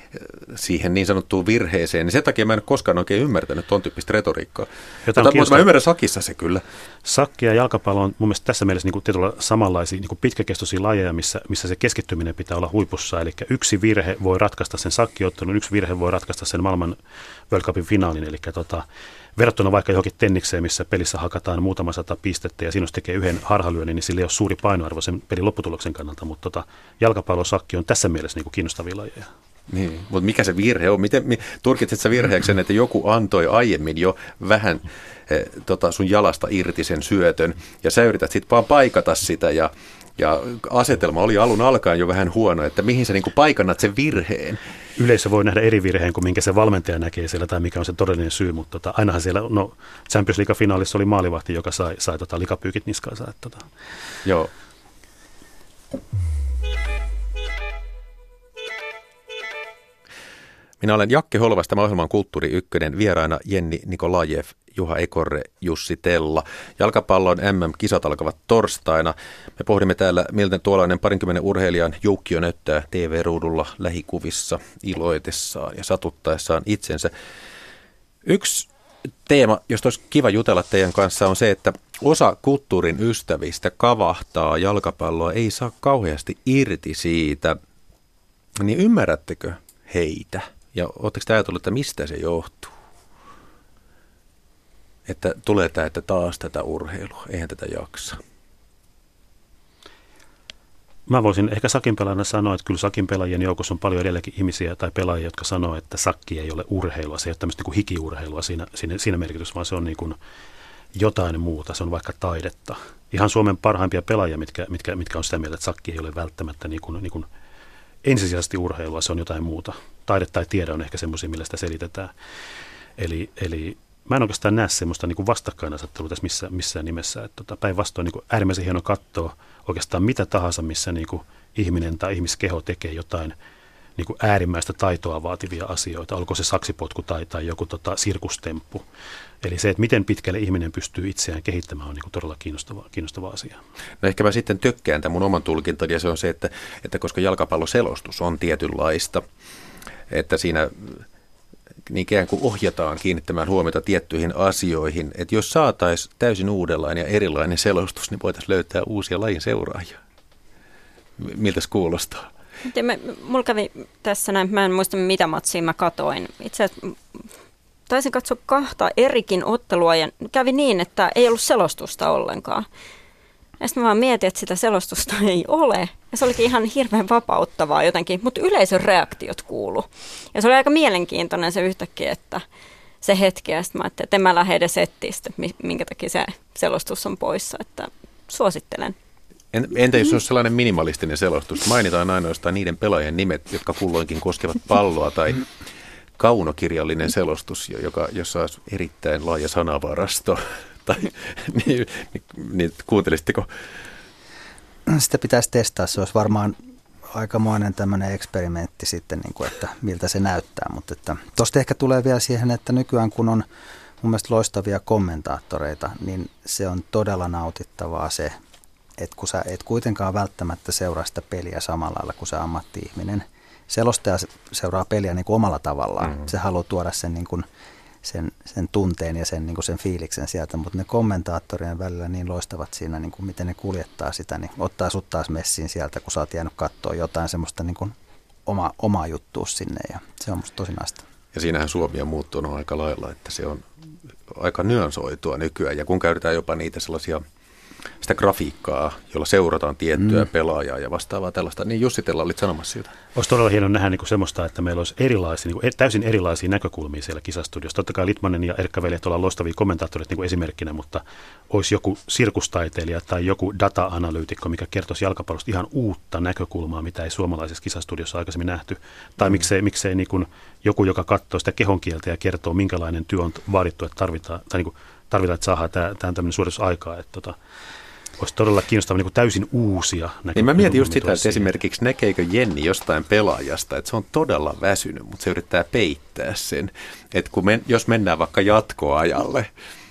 siihen niin sanottuun virheeseen, niin sen takia mä en ole koskaan oikein ymmärtänyt tuon tyyppistä retoriikkaa. Mutta, mutta mä ymmärrän sakissa se kyllä. Sakki ja jalkapallo on mun mielestä tässä mielessä niin kuin tietyllä samanlaisia niin kuin pitkäkestoisia lajeja, missä, missä se keskittyminen pitää olla huipussa. Eli yksi virhe voi ratkaista sen sakkiottelun, yksi virhe voi ratkaista sen maailman World Cupin finaalin. Eli tota, verrattuna vaikka johonkin tennikseen, missä pelissä hakataan muutama sata pistettä ja siinä jos tekee yhden harhalyönnin, niin sillä ei ole suuri painoarvo sen pelin lopputuloksen kannalta. Mutta tota, jalkapallo sakki on tässä mielessä niin kuin kiinnostavia lajeja. Niin, mutta mikä se virhe on? Miten tulkitset sä virheeksi sen, että joku antoi aiemmin jo vähän eh, tota sun jalasta irti sen syötön ja sä yrität sitten vaan paikata sitä ja, ja asetelma oli alun alkaen jo vähän huono, että mihin sä niinku paikannat sen virheen? Yleisö voi nähdä eri virheen kuin minkä se valmentaja näkee siellä tai mikä on se todellinen syy, mutta tota, ainahan siellä, no Champions League-finaalissa oli maalivahti, joka sai, sai tota, likapyykit niskaansa. Että, tota. Joo. Minä olen Jakke Holvasta, tämä ohjelman Kulttuuri Ykkönen, vieraana Jenni Nikolajev, Juha Ekorre, Jussi Tella. Jalkapallon M M-kisat alkavat torstaina. Me pohdimme täällä, miltä tuollainen parinkymmenen urheilijan joukkio näyttää T V-ruudulla lähikuvissa iloitessaan ja satuttaessaan itsensä. Yksi teema, josta olisi kiva jutella teidän kanssa, on se, että osa kulttuurin ystävistä kavahtaa jalkapalloa, ei saa kauheasti irti siitä. Niin ymmärrättekö heitä? Ja oletteko te ajatellut, että mistä se johtuu? Että tulee tämä, että taas tätä urheilua, eihän tätä jaksa. Mä voisin ehkä sakinpelaajana sanoa, että kyllä sakinpelaajien joukossa on paljon edelläkin ihmisiä tai pelaajia, jotka sanoo, että sakki ei ole urheilua. Se ei ole tämmöistä niin kuin hikiurheilua siinä, siinä, siinä merkityksessä, vaan se on niin kuin jotain muuta. Se on vaikka taidetta. Ihan Suomen parhaimpia pelaajia, mitkä, mitkä, mitkä on sitä mieltä, että sakki ei ole välttämättä niin kuin, niin kuin ensisijaisesti urheilua, se on jotain muuta. Taide tai tiede on ehkä semmoisia, millä sitä selitetään. Eli, eli mä en oikeastaan näe semmoista niin kuin vastakkainasettelua tässä missä, missään nimessä. Että tota, päinvastoin niin kuin äärimmäisen hieno katsoa oikeastaan mitä tahansa, missä niin kuin ihminen tai ihmiskeho tekee jotain niin kuin äärimmäistä taitoa vaativia asioita. Olko se saksipotku tai, tai joku tota, sirkustemppu. Eli se, että miten pitkälle ihminen pystyy itseään kehittämään, on niin kuin todella kiinnostava, kiinnostava asia. No ehkä mä sitten tökkään tämän mun oman tulkintani, ja se on se, että, että koska jalkapalloselostus on tietynlaista, että siinä niin ikään kuin ohjataan kiinnittämään huomiota tiettyihin asioihin, että jos saataisiin täysin uudenlainen ja erilainen selostus, niin voitaisiin löytää uusia lajin seuraajia. Miltä se kuulostaa? Mä, mulla kävi tässä näin, mä en muista mitä matsia mä katoin. Itse asiassa taisin katsoa kahta erikin ottelua ja kävi niin, että ei ollut selostusta ollenkaan. Ja sitten mä vaan mietin, että sitä selostusta ei ole. Ja se olikin ihan hirveän vapauttavaa jotenkin, mutta yleisön reaktiot kuulu. Ja se oli aika mielenkiintoinen se yhtäkkiä, että se hetki. Ja sitten mä ajattelin, että en mä lähde edes etsiä sitä, minkä takia se selostus on poissa. Että suosittelen. Entä jos on sellainen minimalistinen selostus? Mainitaan ainoastaan niiden pelaajien nimet, jotka kulloinkin koskevat palloa, tai kaunokirjallinen selostus, joka, jossa on erittäin laaja sanavarasto. Tai, niin, niin, kuuntelisitteko? Sitä pitäisi testaa. Se olisi varmaan aikamoinen tämmöinen eksperimentti sitten, niin kuin, että miltä se näyttää. Mutta tuosta ehkä tulee vielä siihen, että nykyään kun on mun mielestä loistavia kommentaattoreita, niin se on todella nautittavaa se, että kun sä et kuitenkaan välttämättä seuraa sitä peliä samalla lailla kuin se ammatti-ihminen. Selostaja seuraa peliä niin kuin omalla tavallaan. Mm-hmm. Se haluaa tuoda sen, niin kuin, sen, sen tunteen ja sen, niin kuin sen fiiliksen sieltä, mutta ne kommentaattorien välillä niin loistavat siinä, niin kuin miten ne kuljettaa sitä, niin ottaa sut taas messiin sieltä, kun sä oot jäänyt katsoa jotain semmoista niin kuin oma, omaa juttua sinne, ja se on musta tosi naista. Ja siinähän Suomi on muuttunut aika lailla, että se on aika nyansoitua nykyään, ja kun käytetään jopa niitä sellaisia sitä grafiikkaa, jolla seurataan tiettyä mm. pelaajaa ja vastaavaa tällaista. Niin Jussi, teillä olit sanomassa siitä. Olisi todella hienoa nähdä niin kuin semmoista, että meillä olisi erilaisia, niin kuin, täysin erilaisia näkökulmia siellä kisastudiossa. Totta kai Litmanen ja Erkka Veljet ollaan loistavia kommentaattoreita niin kuin esimerkkinä, mutta olisi joku sirkustaiteilija tai joku data-analyytikko, mikä kertoisi jalkapallosta ihan uutta näkökulmaa, mitä ei suomalaisessa kisastudiossa aikaisemmin nähty. Tai mm. miksei, miksei niin kuin joku, joka katsoo sitä kehonkieltä ja kertoo, minkälainen työ on vaadittu, että tarvitaan, tai niin kuin tarvitaan, että saadaan tämä, tämä tämmöinen suoritusaikaa, että tota, olisi todella kiinnostavaa niin kuin täysin uusia näkökulmia. Niin mä mietin just sitä, että esimerkiksi näkeekö Jenni jostain pelaajasta, että se on todella väsynyt, mutta se yrittää peittää sen, että kun men, jos mennään vaikka jatkoajalle.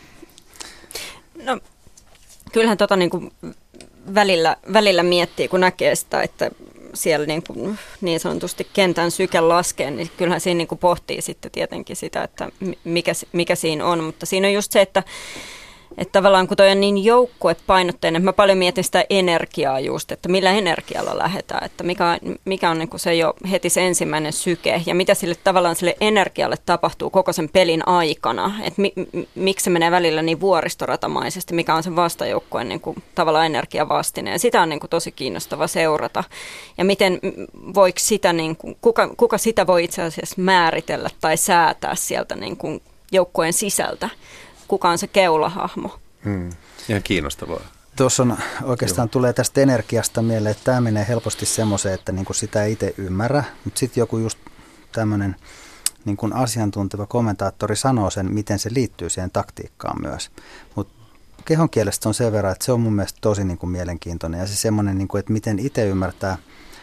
No kyllähän tota niin kuin välillä, välillä miettii, kun näkee sitä, että siellä niin, kuin, niin sanotusti kentän syke laskee, niin kyllähän siinä niin kuin pohtii sitten tietenkin sitä, että mikä, mikä siinä on, mutta siinä on just se, että Että tavallaan kun toi on niin joukkuepainotteinen, että mä paljon mietin sitä energiaa just, että millä energialla lähdetään, että mikä, mikä on niin kuin se jo heti se ensimmäinen syke ja mitä sille tavallaan sille energialle tapahtuu koko sen pelin aikana, että mi, miksi se menee välillä niin vuoristoratamaisesti, mikä on sen vastajoukkueen niin kuin tavallaan energiavastine ja sitä on niin kuin tosi kiinnostava seurata ja miten voiko sitä, niin kuin, kuka, kuka sitä voi itse asiassa määritellä tai säätää sieltä niin kuin joukkueen sisältä. Kuka on se keulahahmo. Hmm. Ihan kiinnostavaa. Tuossa on, oikeastaan Joo. tulee tästä energiasta mieleen, että tämä menee helposti semmoiseen, että niinku sitä ei itse ymmärrä, mutta sitten joku just tämmöinen niinku asiantunteva kommentaattori sanoo sen, miten se liittyy siihen taktiikkaan myös. Mutta kehon kielestä on sen verran, että se on mun mielestä tosi niinku mielenkiintoinen ja se semmoinen, niinku, että miten itse ymmärtää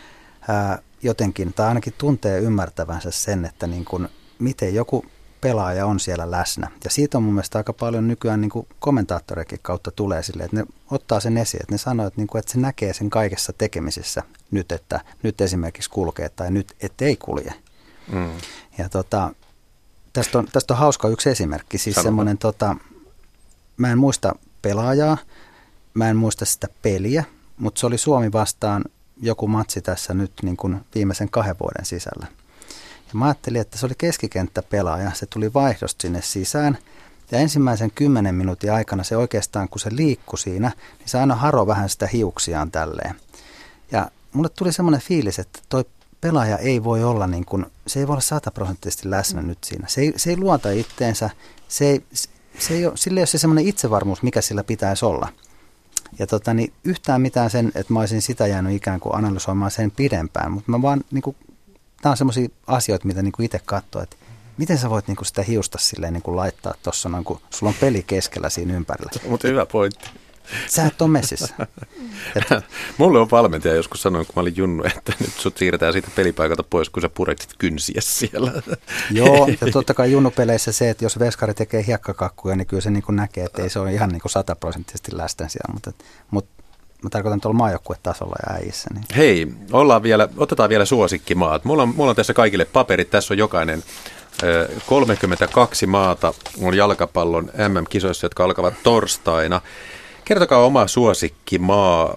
ää, jotenkin, tai ainakin tuntee ymmärtävänsä sen, että niinku, miten joku pelaaja on siellä läsnä. Ja siitä on mun mielestä aika paljon nykyään niin kuin kommentaattoreikin kautta tulee silleen, että ne ottaa sen esiin, että ne sanoo, että, niin kuin, että se näkee sen kaikessa tekemisessä nyt, että nyt esimerkiksi kulkee tai nyt ettei kulje. Mm. Ja tota, tästä, on, tästä on hauska yksi esimerkki, siis Sanoma. semmoinen, tota, mä en muista pelaajaa, mä en muista sitä peliä, mutta se oli Suomi vastaan joku matsi tässä nyt niin kuin viimeisen kahden vuoden sisällä. Ja mä ajattelin, että se oli keskikenttäpelaaja, se tuli vaihdosta sinne sisään ja ensimmäisen kymmenen minuutin aikana se oikeastaan, kun se liikkui siinä, niin se aina haro vähän sitä hiuksiaan tälleen. Ja mulle tuli semmoinen fiilis, että toi pelaaja ei voi olla niin kuin, se ei voi olla sataprosenttisesti läsnä nyt siinä. Se ei, se ei luota itteensä, se ei, se ei ole, sillä ei ole se semmoinen itsevarmuus, mikä sillä pitäisi olla. Ja tota, niin yhtään mitään sen, että mä olisin sitä jäänyt ikään kuin analysoimaan sen pidempään, mutta mä vaan niin kuin, tämä on semmoisia asioita, mitä niinku itse katsoo, että miten sä voit niinku sitä hiusta silleen niinku laittaa tuossa, kun sulla on peli keskellä siinä ympärillä. Mutta hyvä pointti. Sä et ole messissä. Et... Mulle on valmentaja joskus sanoin, kun mä olin junnu, että nyt sut siirretään siitä pelipaikalta pois, kun sä pureksit kynsiä siellä. Joo, ja totta kai junnupeleissä se, että jos veskari tekee hiekkakakkuja, niin kyllä se niinku näkee, että ei se ole ihan niinku sataprosenttisesti lästen siellä, mutta, mutta mä tarkoitan tuolla maajoukkuetasolla ja äijissä. Niin. Hei, ollaan vielä, otetaan vielä suosikkimaat. Mulla on, mulla on tässä kaikille paperit. Tässä on jokainen ö, kolmekymmentäkaksi maata on jalkapallon M M-kisoissa, jotka alkavat torstaina. Kertokaa oma suosikkimaa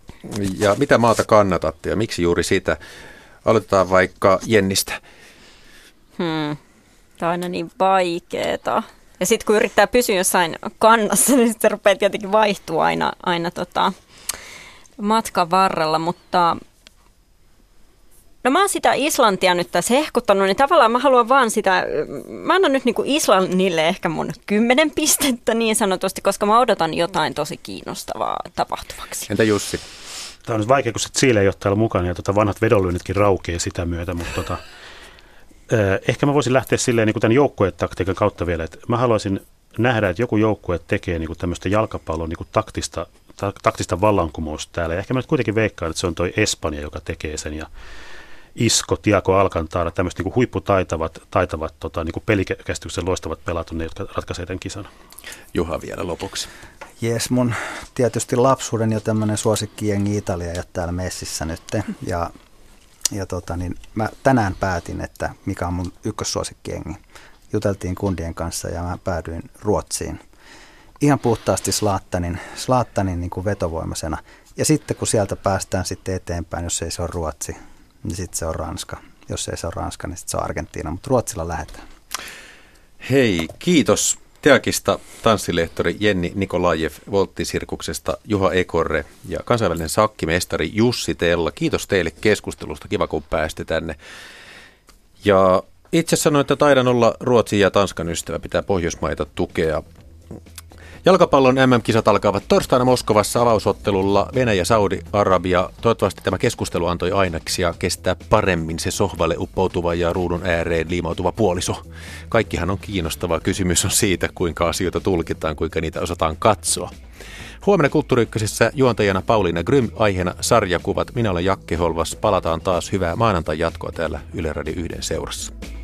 ja mitä maata kannatatte ja miksi juuri sitä. Aloitetaan vaikka Jennistä. Hmm. Tämä on aina niin vaikeeta. Ja sitten kun yrittää pysyä jossain kannassa, niin se rupeaa tietenkin vaihtua aina, aina tota matkan varrella, mutta no mä oon sitä Islantia nyt tässä hehkuttanut, niin tavallaan mä haluan vaan sitä, mä annan nyt niin kuin Islannille ehkä mun kymmenen pistettä niin sanotusti, koska mä odotan jotain tosi kiinnostavaa tapahtuvaksi. Entä Jussi? Tämä on nyt vaikea, kun se Chile ei ole täällä mukana ja tota vanhat vedonlyönnitkin raukee sitä myötä, mutta tota, eh, ehkä mä voisin lähteä silleen niin kuin tämän joukkuetaktiikan kautta vielä, että mä haluaisin nähdä, että joku joukkue tekee niin kuin tämmöistä jalkapallon niin kuin taktista, ta, taktista vallankumousta täällä. Ja ehkä mä nyt kuitenkin veikkaan, että se on toi Espanja, joka tekee sen ja Isco, Thiago Alcantara, tämmöiset niin kuin huipputaitavat taitavat, tota, niin kuin pelikäsityksen loistavat pelaat on ne, jotka ratkaisee tämän kisan. Juha vielä lopuksi. Jes, mun tietysti lapsuuden jo tämmöinen suosikkijengi Italia ja täällä messissä nyt. Ja, ja tota, niin mä tänään päätin, että mikä on mun ykkössuosikkijengi. Juteltiin kundien kanssa ja mä päädyin Ruotsiin. Ihan puhtaasti Zlatanin, Zlatanin niin kuin vetovoimaisena. Ja sitten kun sieltä päästään sitten eteenpäin, jos ei se ole Ruotsi, niin sitten se on Ranska. Jos ei se ole Ranska, niin sitten se on Argentiina, mutta Ruotsilla lähdetään. Hei, kiitos Teakista tanssilehtori Jenni Nikolajev, Volttisirkuksesta Juha Ekorre ja kansainvälinen sakkimestari Jussi Tella. Kiitos teille keskustelusta, kiva kun pääsitte tänne. Ja itse sanoin, että taidan olla Ruotsin ja Tanskan ystävä, pitää Pohjoismaita tukea. Jalkapallon äm äm-kisat alkavat torstaina Moskovassa avausottelulla Venäjä, Saudi-Arabia. Toivottavasti tämä keskustelu antoi aineksia kestää paremmin se sohvalle uppoutuva ja ruudun ääreen liimautuva puoliso. Kaikkihan on kiinnostavaa. Kysymys on siitä, kuinka asioita tulkitaan, kuinka niitä osataan katsoa. Huomenna Kulttuuri Ykkösessä juontajana Pauliina Grym, aiheena sarjakuvat. Minä olen Jakke Holvas. Palataan taas hyvää maanantai jatkoa täällä Yle Radio yhden seurassa.